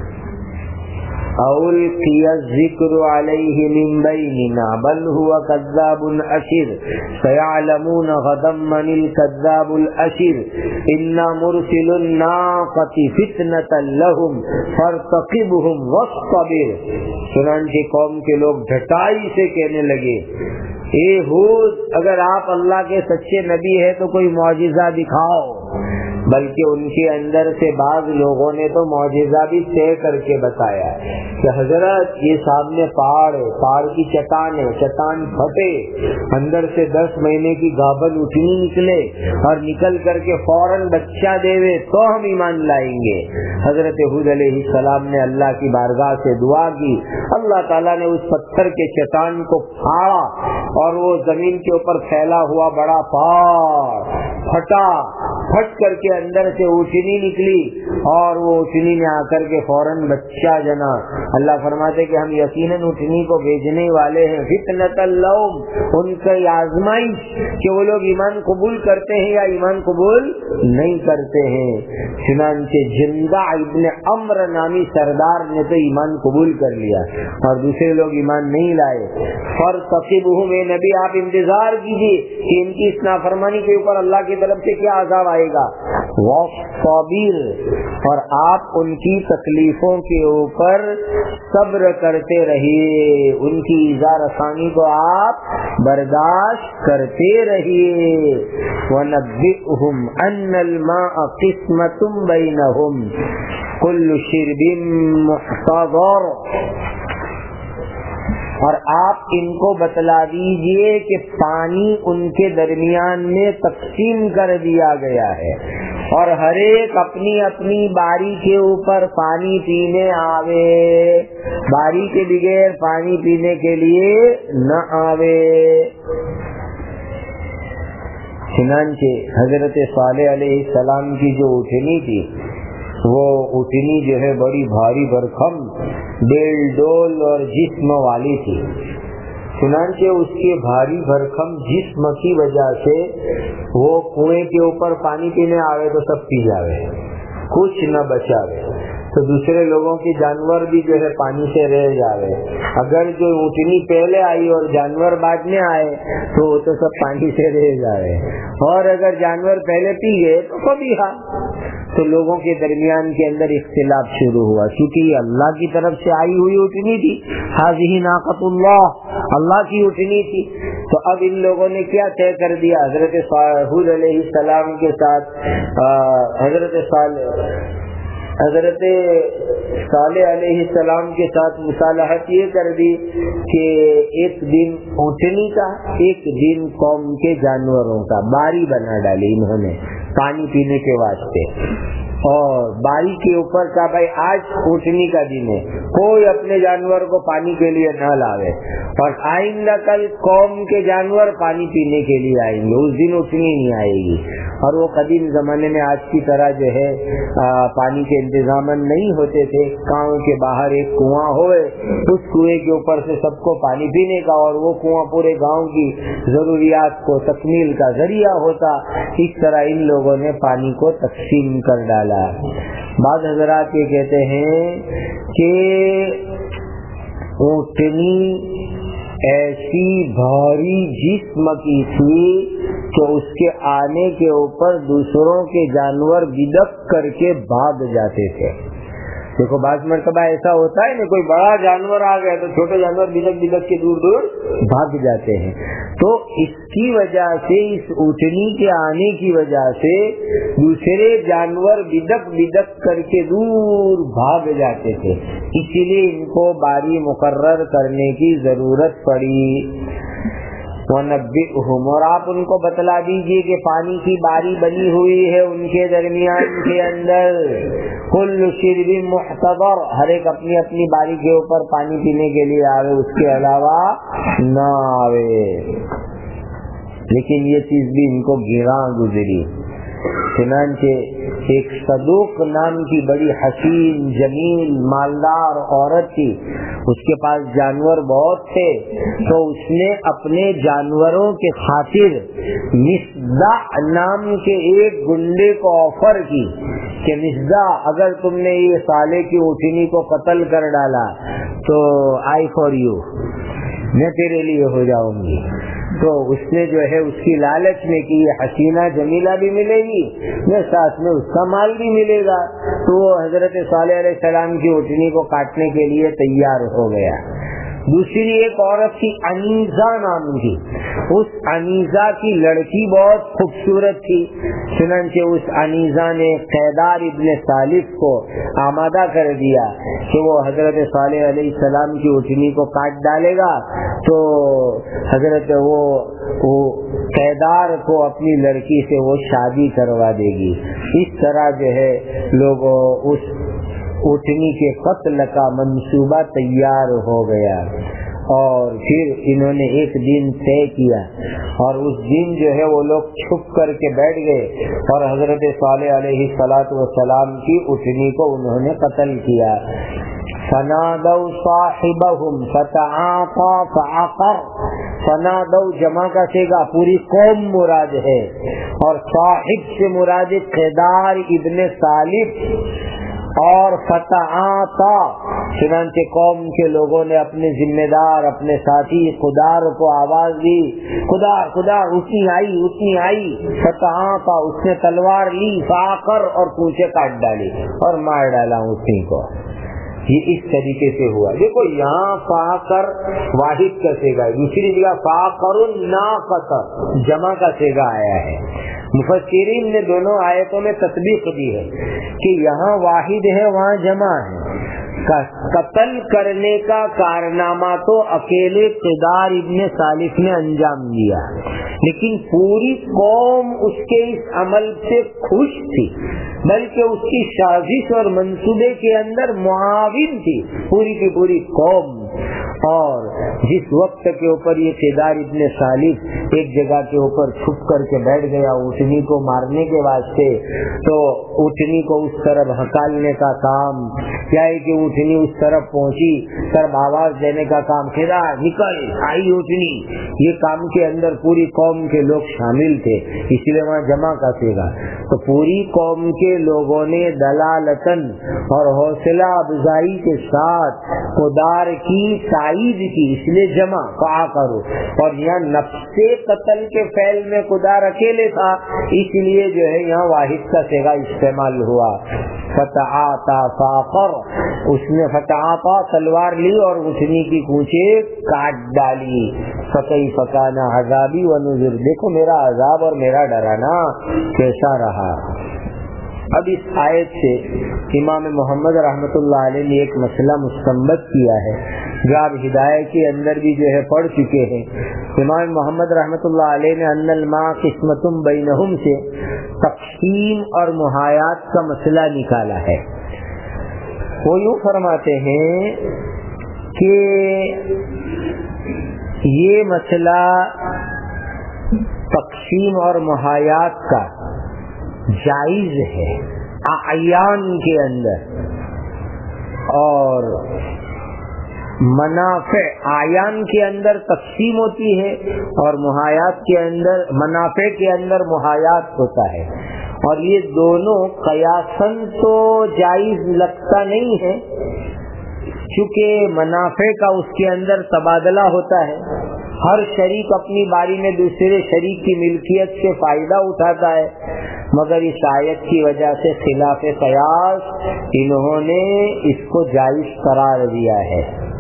अउल्क़िय ज़िक्रु अलैहि मिन बैनिना बल हुवा कज़्ज़ाबुन अशीर सयअलमून गदम मनिल कज़्ज़ाबुल अशीर इन्ना मुरसिलुन नाक़ति फ़ितनतन लहुम फर्तक़िबहुम वस्तबिर। चुनांचे कौम के लोग ढटाई से कहने लगे, ए हूद, अगर आप अल्लाह के सच्चे नबी है तो कोई मौजिज़ा दिखाओ। बल्कि उनके अंदर से बाज लोगों ने तो मौजिज़ा भी तय करके बताया कि हजरत ये सामने पहाड़ है, पहाड़ की चट्टान है, चट्टान फटे, अंदर से दस महीने की गाभन उठनी निकले और निकल करके फौरन बच्चा देवे तो हम ईमान लाएंगे। हजरत हूद अलैहिस्सलाम ने अल्लाह की बारगाह से दुआ की, अल्लाह ताला ने उस पत्थर के चट्टान को फाड़ा और वो जमीन के ऊपर फैला हुआ बड़ा पहाड़ फटा, फट करके अंदर से ऊँटनी निकली और वो ऊँटनी में आकर के फौरन बच्चा जना। अल्लाह फरमाते कि हम यकीनन ऊँटनी को भेजने वाले हैं फितनतल लहुम, उनकी आजमाइश कि वो लोग ईमान कबूल करते हैं या ईमान कबूल नहीं करते हैं। चुनांचे जिंदा इब्ने अम्र नामी सरदार ने तो ईमान कबूल कर लिया और दूसरे लोग ईमान नहीं लाए। फर्तक़िबहुम, नबी आप इंतजार कीजिए कि इनकी इस नाफरमानी के ऊपर अल्लाह की तरफ से क्या अज़ाब آئے گا. والصابر، اور آپ ان کی تکلیفوں کے اوپر صبر کرتے رہیے، ان کی ایذا رسانی کو آپ برداشت کرتے رہیے. وَنَبِّئْهُمْ أَنَّ الْمَاءَ قِسْمَةٌ بَيْنَهُمْ كُلُّ شِرْبٍ مُحْتَضَرٌ، اور آپ ان کو بتلا دیجئے کہ پانی ان کے درمیان میں تقسیم کر دیا گیا ہے، اور ہر ایک اپنی اپنی باری کے اوپر پانی پینے آوے، باری کے بغیر پانی پینے کے لیے نہ آوے. چنانچہ حضرت صالح علیہ السلام کی جو اٹھنی تھی، وہ اٹھنی جو ہے بڑی بھاری بھرکم ڈیل ڈول اور جسم والی تھی. چنانچہ اس کے بھاری بھرکم جسم کی وجہ سے وہ کنویں کے اوپر پانی پینے آوے تو سب پی جاوے، کچھ نہ بچاوے، تو دوسرے لوگوں کی جانور بھی جو ہے پانی سے رہ جاوے. اگر جو اٹھنی پہلے آئی اور جانور بعد میں آئے تو وہ تو سب پانی سے رہ جاوے، اور اگر جانور پہلے پی گئے تو کبھی ہاں. تو لوگوں کے درمیان کے اندر اختلاف شروع ہوا، کیونکہ یہ اللہ کی طرف سے آئی ہوئی اٹھنی تھی، ہذہ ناقۃ اللہ، اللہ کی اٹھنی تھی. تو اب ان لوگوں نے کیا طے کر دیا، حضرت ہود علیہ السلام کے ساتھ حضرت صالح حضرت صالح علیہ السلام کے ساتھ مصالحت یہ کر دی کہ ایک دن اونٹنی کا، ایک دن قوم کے جانوروں کا باری بنا ڈالی انہوں نے پانی پینے کے واسطے. اور باری کے اوپر کا بھائی آج اونٹنی کا دن ہے، کوئی اپنے جانور کو پانی کے لیے نہ لاوے، اور آئندہ کل قوم کے جانور پانی پینے کے لیے آئیں گے، اس دن اونٹنی نہیں آئے گی. اور وہ قدیم زمانے میں آج کی طرح جو ہے پانی کے انتظام نہیں ہوتے تھے. گاؤں کے باہر ایک کنواں ہوئے، اس کنویں کے اوپر سے سب کو پانی پینے کا، اور وہ کنواں پورے گاؤں کی ضروریات کو تکمیل کا ذریعہ ہوتا. اس طرح ان لوگوں نے پانی کو تقسیم کر ڈالا. بعض حضرات یہ کہتے ہیں کہ اونٹنی ایسی بھاری جسم کی تھی کہ اس کے آنے کے اوپر دوسروں کے جانور بدک کر کے بھاگ جاتے تھے. دیکھو بعض مرتبہ ایسا ہوتا ہے نا، کوئی بڑا جانور آ گیا تو چھوٹے جانور بدک بدک کے دور دور بھاگ جاتے ہیں. تو اس کی وجہ سے، اس اونٹنی کے آنے کی وجہ سے دوسرے جانور بدک بدک کر کے دور بھاگ جاتے تھے، اسی لیے ان کو باری مقرر کرنے کی ضرورت پڑی. وَنَبِّئْهُمْ، اور آپ ان کو بتلا دیجئے کہ پانی کی باری بنی ہوئی ہے ان کے درمیان کے اندر. كُلُّ شِرْبٍ مُحْتَضَرٌ، ہر ایک اپنی اپنی باری کے اوپر پانی پینے کے لیے آوے، اس کے علاوہ نہ آوے. لیکن یہ چیز بھی ان کو گراں گزری. چنانچہ ایک صدوق نام کی بڑی حسین جمیل مالدار عورت تھی، اس کے پاس جانور بہت تھے، تو اس نے اپنے جانوروں کے خاطر مصدع نام کے ایک گنڈے کو آفر کی کہ مصدع، اگر تم نے یہ سالے کی اونٹنی کو قتل کر ڈالا تو آئی فار یو، میں تیرے لیے ہو جاؤں گی. تو اس نے جو ہے اس کی لالچ میں کہ یہ حسینہ جمیلہ بھی ملے گی، میں ساتھ میں اس کا مال بھی ملے گا، تو وہ حضرت صالح علیہ السلام کی اونٹنی کو کاٹنے کے لیے تیار ہو گیا. دوسری ایک عورت تھی انیزہ نام کی، اس انیزہ کی لڑکی بہت خوبصورت تھی. چنانچہ اس انیزہ نے قیدار ابن سالف کو آمادہ کر دیا کہ وہ حضرت صالح علیہ السلام کی اونٹنی کو کاٹ ڈالے گا تو حضرت وہ, وہ قیدار کو اپنی لڑکی سے وہ شادی کروا دے گی. اس طرح جو ہے لوگ اس اونٹنی کے قتل کا منصوبہ تیار ہو گیا. اور پھر انہوں نے ایک دن طے کیا، اور اس دن جو ہے وہ لوگ چھپ کر کے بیٹھ گئے اور حضرت صالح علیہ الصلاۃ والسلام کی اونٹنی کو انہوں نے قتل کیا. فنادوا صاحبهم فتعاطى فعقر. فنادوا جمع کا صیغہ پوری قوم مراد ہے، اور صاحب سے مراد قیدار ابن سالف. اور فتعاطا، چنانچہ قوم کے لوگوں نے اپنے ذمہ دار اپنے ساتھی قدار کو آواز دی، قدار قدار، اتنی آئی اتنی آئی، فتعاطا، اس نے تلوار لی، فاقر، اور پونچھے کاٹ ڈالی اور مار ڈالا اتنی کو۔ یہ اس طریقے سے ہوا۔ دیکھو یہاں فاقر واحد کا سیگا، دوسری جگہ فاقر الناقۃ جمع کا سیگا آیا ہے۔ مفسرین نے دونوں آیتوں میں تطبیق دی ہے کہ یہاں واحد ہے وہاں جمع ہے۔ قتل کرنے کا کارنامہ تو اکیلے قدار ابن سالف نے انجام دیا، لیکن پوری قوم اس کے اس عمل سے خوش تھی، بلکہ اس کی سازش اور منصوبے کے اندر معاون تھی پوری کی پوری قوم۔ اور جس وقت کے اوپر یہ قدار ابن سالف ایک جگہ کے اوپر چھپ کر کے بیٹھ گیا اونٹنی کو مارنے کے واسطے، تو اونٹنی کو اس طرف ہکالنے کا کام، کیا ہے کہ اونٹنی اس طرف پہنچی، طرف آواز دینے کا کام، قدار نکل آئی اونٹنی، یہ کام کے اندر پوری قوم کے لوگ شامل تھے، اس لیے وہاں جمع کا سیگا۔ تو پوری قوم کے لوگوں نے دلالتن اور حوصلہ افزائی کے ساتھ قدار کی تائید کی، اس لیے جمع کہا کرو۔ اور یہاں نفس قتل کے فعل میں قدار اکیلے تھا، اس لیے جو ہے یہاں واحد کا صیغہ استعمال ہوا۔ فتعاطا فاقر، اس نے فتعاطا تلوار لی اور اونٹنی کی کونچے کاٹ ڈالی۔ فکیف کان عذابی و نذر، دیکھو میرا عذاب اور میرا ڈرانا کیسا رہا۔ اب اس آیت سے امام محمد رحمۃ اللہ علیہ نے ایک مسئلہ مستنبط کیا ہے جو آپ ہدایت کے اندر بھی جو ہے پڑھ چکے ہیں۔ امام محمد رحمۃ اللہ علیہ نے ان الماء قسمۃ بینہم سے تقسیم اور محایات کا مسئلہ نکالا ہے۔ وہ یوں فرماتے ہیں کہ یہ مسئلہ تقسیم اور محایات کا جائز ہے اعیان کے اندر، اور منافع اعیان کے اندر تقسیم ہوتی ہے اور محایات کے اندر منافع کے اندر محایات ہوتا ہے، اور یہ دونوں قیاساً تو جائز لگتا نہیں ہے، چونکہ منافع کا اس کے اندر تبادلہ ہوتا ہے، ہر شریک اپنی باری میں دوسرے شریک کی ملکیت سے فائدہ اٹھاتا ہے، مگر اس آیت کی وجہ سے خلاف قیاس انہوں نے اس کو جائز قرار دیا ہے۔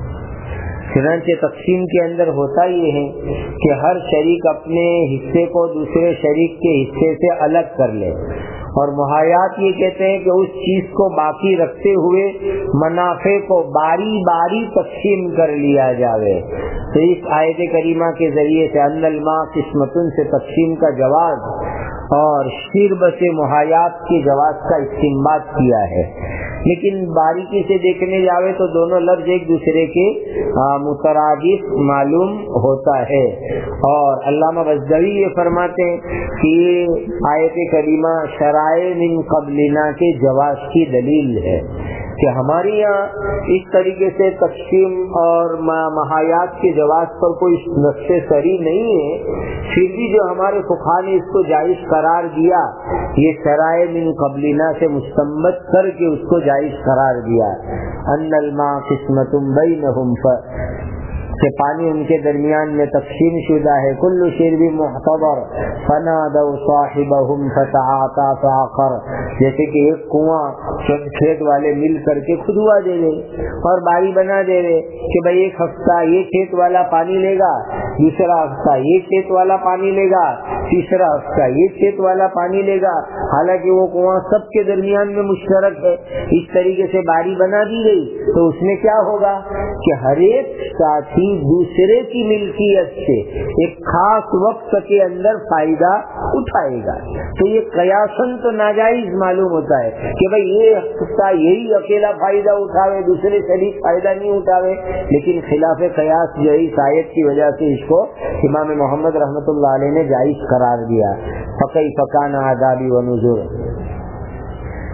چنانچہ تقسیم کے اندر ہوتا یہ ہے کہ ہر شریک اپنے حصے کو دوسرے شریک کے حصے سے الگ کر لے، اور محایات یہ کہتے ہیں کہ اس چیز کو باقی رکھتے ہوئے منافع کو باری باری تقسیم کر لیا جاوے۔ تو اس آیت کریمہ کے ذریعے سے ان الماء قسمتن سے تقسیم کا جواز اور شرب سے محایات کے جواز کا استنباط کیا ہے، لیکن باریکی سے دیکھنے جاوے تو دونوں لفظ ایک دوسرے کے مترادف معلوم ہوتا ہے۔ اور علامہ بزدوی یہ فرماتے ہیں کہ یہ آیت کریمہ شرائع من قبلنا کے جواز کی دلیل ہے کہ ہمارے یہاں اس طریقے سے تقسیم اور محایات کے جواز پر کوئی نص صریح نہیں ہے، پھر بھی جو ہمارے فقہا نے اس کو جائز قرار دیا، یہ شرائع من قبلنا سے مستنبط کر کے اس کو جائز قرار دیا۔ ان الماء قسمۃ بینہم، کہ پانی ان کے درمیان میں تقسیم شدہ ہے، کل شرب محتضر فنادوا صاحبهم فتعاطى فعقر، جیسے کہ ایک کنواں کھیت والے مل کر کے کھدوا دے دے اور باری بنا دے دے کہ بھائی ایک ہفتہ یہ کھیت والا پانی لے گا، دوسرا ہفتہ یہ کھیت والا پانی لے گا، تیسرا ہفتہ یہ کھیت والا پانی لے گا، حالانکہ وہ کنواں سب کے درمیان میں مشترک ہے۔ اس طریقے سے باری بنا دی گئی تو اس میں کیا ہوگا کہ ہر ایک ساتھی دوسرے کی ملکیت سے ایک خاص وقت کے اندر فائدہ اٹھائے گا، تو یہ قیاساً تو ناجائز معلوم ہوتا ہے کہ بھائی یہ ہفتہ یہی اکیلا فائدہ اٹھاوے، دوسرے شریک فائدہ نہیں اٹھاوے، لیکن خلاف قیاس جو ہے آیت کی وجہ سے اس کو امام محمد رحمۃ اللہ علیہ نے جائز قرار دیا۔ فکیف کان عذابی و نذر۔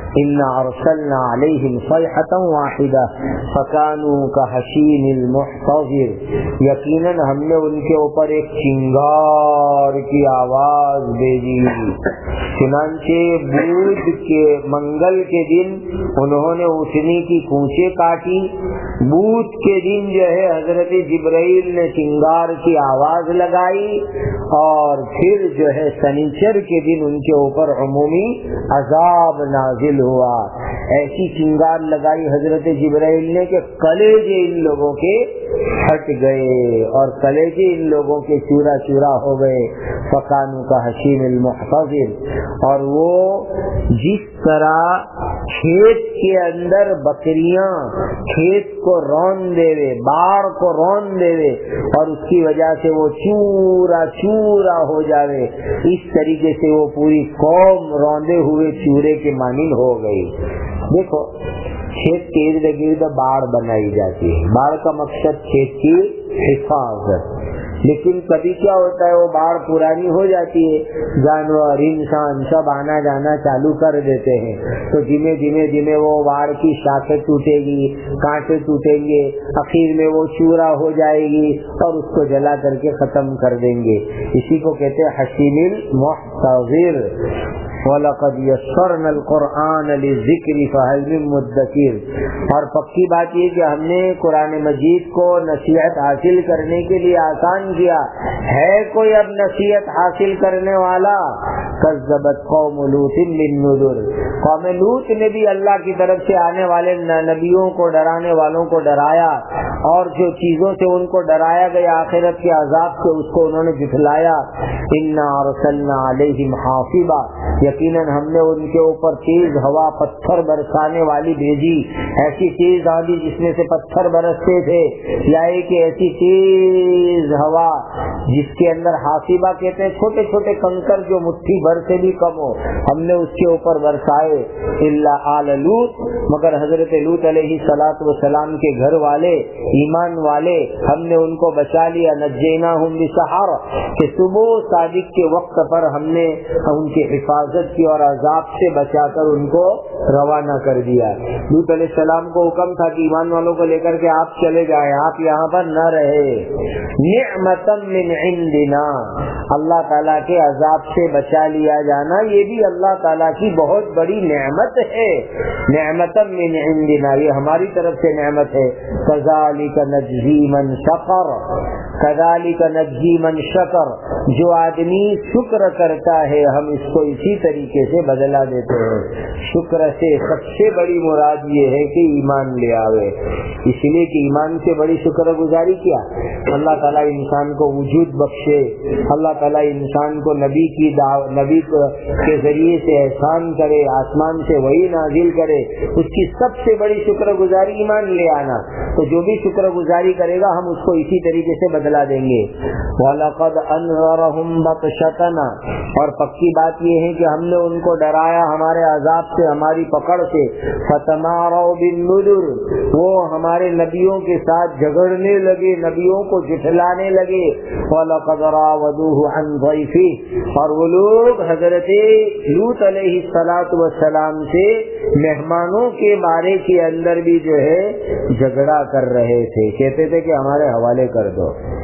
انا ارسلنا علیہم صیحۃ واحدہ فکانوا کحشیم المحتضر، یقیناً ہم نے ان کے اوپر ایک چنگار کی آواز بھیجی، چنانچہ بدھ کے منگل کے دن انہوں نے اٹھنے کی کونچیں کاٹی، بدھ کے دن جو ہے حضرت جبرائیل نے چنگار کی آواز لگائی، اور پھر جو ہے سنیچر کے دن ان کے اوپر عمومی عذاب نازل ہوا۔ ایسی چنگار لگائی حضرت جبرائیل نے کہ کلیجے ان لوگوں کے پھٹ گئے اور کلیجے ان لوگوں کے چورا چورا ہو گئے، فکانوا کحشیم المحتضر۔ اور وہ جس طرح کھیت کے اندر بکریاں کھیت کو رون دے، باڑ کو رون دے اور اس کی وجہ سے وہ چورا چورا ہو جاوے، اس طریقے سے وہ پوری قوم روندے ہوئے چورے کے مانند ہو گئی۔ دیکھو کھیت کے ارد گرد باڑ بنائی جاتی ہے، باڑ کا مقصد کھیت کی حفاظت، لیکن کبھی کیا ہوتا ہے وہ باڑ پرانی ہو جاتی ہے، جانور انسان سب آنا جانا چالو کر دیتے ہیں، تو دھیمے دھیمے دھیمے وہ باڑ کی شاخیں ٹوٹے گی، کانٹے ٹوٹیں گے، اخیر میں وہ چورا ہو جائے گی اور اس کو جلا کر کے ختم کر دیں گے۔ اسی کو کہتے ہیں حشیم المحتضر۔ وَلَقَدْ يَسَّرْنَا الْقُرْآنَ لِلذِّكْرِ فَهَلْ مِن مُدَّكِرٍ، اور پکی بات یہ کہ ہم نے قرآن مجید کو نصیحت حاصل کرنے کے لیے آسان کیا، ہے کوئی اب نصیحت حاصل کرنے والا؟ کذبت قوم لوط بالنذر، قوم لوط نے بھی اللہ کی طرف سے آنے والے نبیوں کو، ڈرانے والوں کو ڈرایا، اور جو چیزوں سے ان کو ڈرایا گیا آخرت کے عذاب سے اس کو انہوں نے جھٹلایا۔ انا ارسلنا علیہم حاصبا، یقیناً ہم نے ان کے اوپر تیز ہوا پتھر برسانے والی بھیجی، ایسی تیز آندھی جس میں سے پتھر برستے تھے، یا ایک ایسی تیز ہوا جس کے اندر حاصبہ کہتے ہیں چھوٹے چھوٹے کنکر جو مٹھی بھر سے بھی کم ہو، ہم نے اس کے اوپر برسائے۔ الا آل لوط، مگر حضرت لوط علیہ الصلوۃ والسلام کے گھر والے ایمان والے ہم نے ان کو بچا لیا، نجیناہم بسحر، کہ صبح صادق کے وقت پر ہم نے ان کی حفاظت کی اور عذاب سے بچا کر ان کو روانہ کر دیا۔ لوط علیہ السلام کو حکم تھا کہ ایمان والوں کو لے کر کے آپ چلے جائیں، آپ یہاں پر نہ رہے۔ نعمتا من عندنا، اللہ تعالیٰ کے عذاب سے بچا لیا جانا یہ بھی اللہ تعالیٰ کی بہت بڑی نعمت ہے۔ نعمتا من عندنا، یہ ہماری طرف سے نعمت ہے۔ کذالک نجزی من شکر، کذالک نجزی من شکر، جو آدمی شکر کرتا ہے ہم اس کو اسی طریقے سے بدلا دیتے ہیں۔ شکر سے سب سے بڑی مراد یہ ہے کہ ایمان لے آوے، اس لیے کہ ایمان سے بڑی شکر گزاری کیا؟ اللہ تعالیٰ انسان کو وجود بخشے، اللہ تعالیٰ انسان کو نبی کی نبی کے ذریعے سے احسان کرے، آسمان سے وہی نازل کرے، اس کی سب سے بڑی شکر گزاری ایمان لے آنا۔ تو جو بھی شکر گزاری کرے گا ہم اس کو اسی طریقے سے بدلا دیں گے۔ وَلَقَدْ أَنذَرَهُمْ بَطْشَتَنَا، اور پکی بات یہ ہے کہ ہم نے ان کو ڈرایا ہمارے عذاب سے، ہماری پکڑ سے۔ فَتَمَارَوْا بِالنُّذُرِ، وہ ہمارے نبیوں کے ساتھ جھگڑنے لگے، نبیوں کو جھٹلانے لگے۔ وَلَقَدْ رَاوَدُوهُ عَنْ ضَيْفِهِ، اور وہ لوگ حضرت لوط علیہ الصلوۃ والسلام سے مہمانوں کے بارے کے اندر بھی جو ہے جھگڑا کر رہے تھے، کہتے تھے کہ ہمارے حوالے کر دو،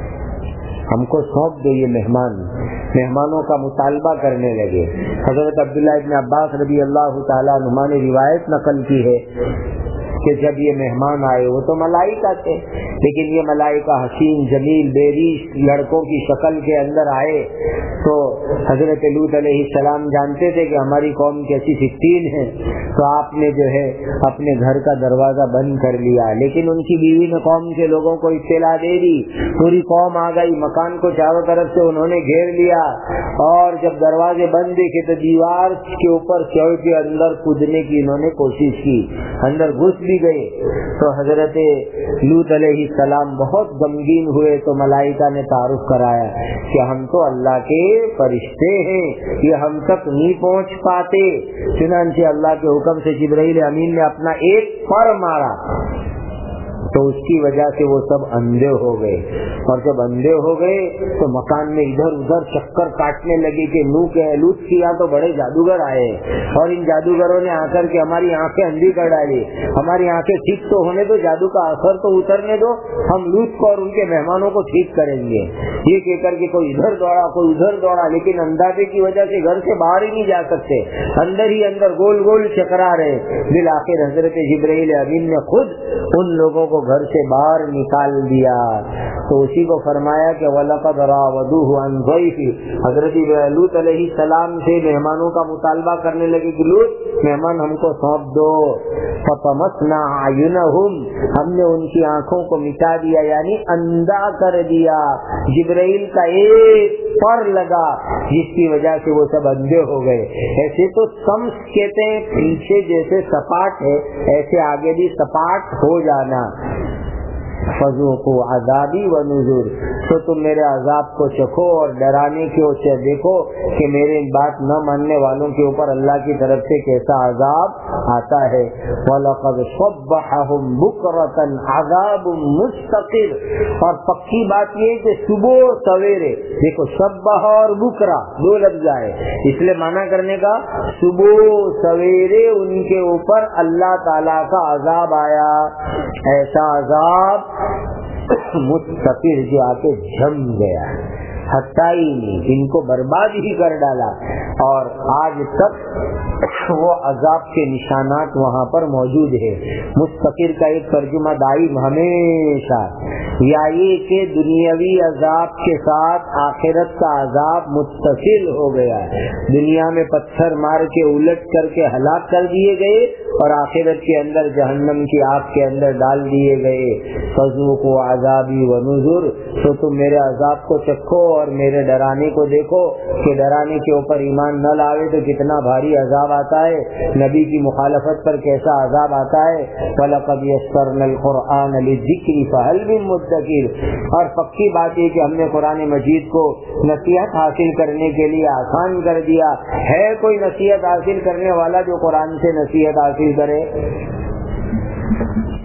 ہم کو سونپ دو یہ مہمان۔ مہمانوں کا مطالبہ کرنے لگے۔ حضرت عبداللہ ابن عباس رضی اللہ تعالیٰ عنہما نے روایت نقل کی ہے کہ جب یہ مہمان آئے وہ تو ملائکہ تھے، لیکن یہ ملائکہ حسین جمیل بیریش لڑکوں کی شکل کے اندر آئے تو حضرت لوط علیہ السلام جانتے تھے کہ ہماری قوم کیسی فتین ہے، تو آپ نے جو ہے اپنے گھر کا دروازہ بند کر لیا، لیکن ان کی بیوی نے قوم کے لوگوں کو اطلاع دے دی، پوری قوم آ گئی، مکان کو چاروں طرف سے انہوں نے گھیر لیا، اور جب دروازے بند دیکھے تو دیوار کے اوپر چڑھ کے اندر کودنے کی انہوں نے کوشش کی، اندر گھس بھی گئے۔ تو حضرت لوط علیہ السلام بہت غمگین ہوئے تو ملائکہ نے تعارف کرایا کہ ہم تو اللہ کے فرشتے ہیں، یہ ہم تک نہیں پہنچ پاتے۔ چنانچہ اللہ کے حکم سے جبرائیل امین نے اپنا ایک پر مارا تو اس کی وجہ سے وہ سب اندھے ہو گئے، اور جب اندھے ہو گئے تو مکان میں ادھر ادھر چکر کاٹنے لگے کہ نو کے لوط کے یہاں تو بڑے جادوگر آئے، اور ان جادوگروں نے آ کر کے ہماری آنکھیں اندھی کر ڈالی، ہماری آنکھیں ٹھیک تو ہونے دو، جادو کا اثر تو اترنے دو، ہم لوط کو اور ان کے مہمانوں کو ٹھیک کریں گے۔ یہ کہہ کر کے کوئی ادھر دوڑا کوئی ادھر دوڑا، لیکن اندازے کی وجہ سے گھر سے باہر ہی نہیں جا سکتے، اندر ہی اندر گول گول چکرا رہے۔ بالآخر حضرت جبرائیل امین نے خود ان لوگوں کو گھر سے باہر نکال دیا۔ تو اسی کو فرمایا کہ وَلَقَدْ رَاوَدُوهُ عَنْ ضَيْفِهِ، حضرت لوط علیہ السلام سے مہمانوں کا مطالبہ کرنے لگے کہ لوط مہمان ہم کو سونپ دو، فَطَمَسْنَا أَعْيُنَهُمْ، ہم نے ان کی آنکھوں کو مٹا دیا، یعنی اندھا کر دیا۔ جبرائیل کا ایک پر لگا جس کی وجہ سے وہ سب اندھے ہو گئے۔ ایسے تو سمس کہتے ہیں پیچھے جیسے سپاٹ ہے، ایسے آگے بھی سپاٹ ہو جانا۔ فذوقوا عذابی ونذر، تو تم میرے عذاب کو چکھو اور ڈرانے کی اسے دیکھو کہ میرے بات نہ ماننے والوں کے اوپر اللہ کی طرف سے کیسا عذاب آتا ہے۔ وَلَقَدْ صَبَّحَهُمْ بُكْرَةً عَذَابٌ مُسْتَقِرٌ، اور پکی بات یہ کہ صبح سویرے، دیکھو صبح اور بکرا دو لفظ آئے، اس لیے معنی کرنے کا صبح سویرے ان کے اوپر اللہ تعالیٰ کا عذاب آیا، ایسا عذاب مستقر جو آ کے جم گیا، ہٹائی نہیں، ان کو برباد ہی کر ڈالا، اور آج تک وہ عذاب کے نشانات وہاں پر موجود ہے۔ مستقر کا ایک ترجمہ دائم ہمیشہ، یا یہ کہ دنیاوی عذاب کے ساتھ آخرت کا عذاب متصل ہو گیا، دنیا میں پتھر مار کے الٹ کر کے ہلاک کر دیے گئے اور آخرت کے اندر جہنم کی آگ کے اندر ڈال دیے گئے۔ فذوقوا عذابی ونذر، تو تم میرے عذاب کو چکھو اور میرے ڈرانے کو دیکھو کہ ڈرانے کے اوپر ایمان نہ لاوے تو کتنا بھاری عذاب آتا ہے، نبی کی مخالفت پر کیسا عذاب آتا ہے۔ وَلَقَدْ يَسَّرْنَا الْقُرْآنَ لِلذِّكْرِ فَهَلْ مِن مُدَّكِرٍ، اور پکی بات یہ کہ ہم نے قرآن مجید کو نصیحت حاصل کرنے کے لیے آسان کر دیا، ہے کوئی نصیحت حاصل کرنے والا جو قرآن سے نصیحت حاصل کرے؟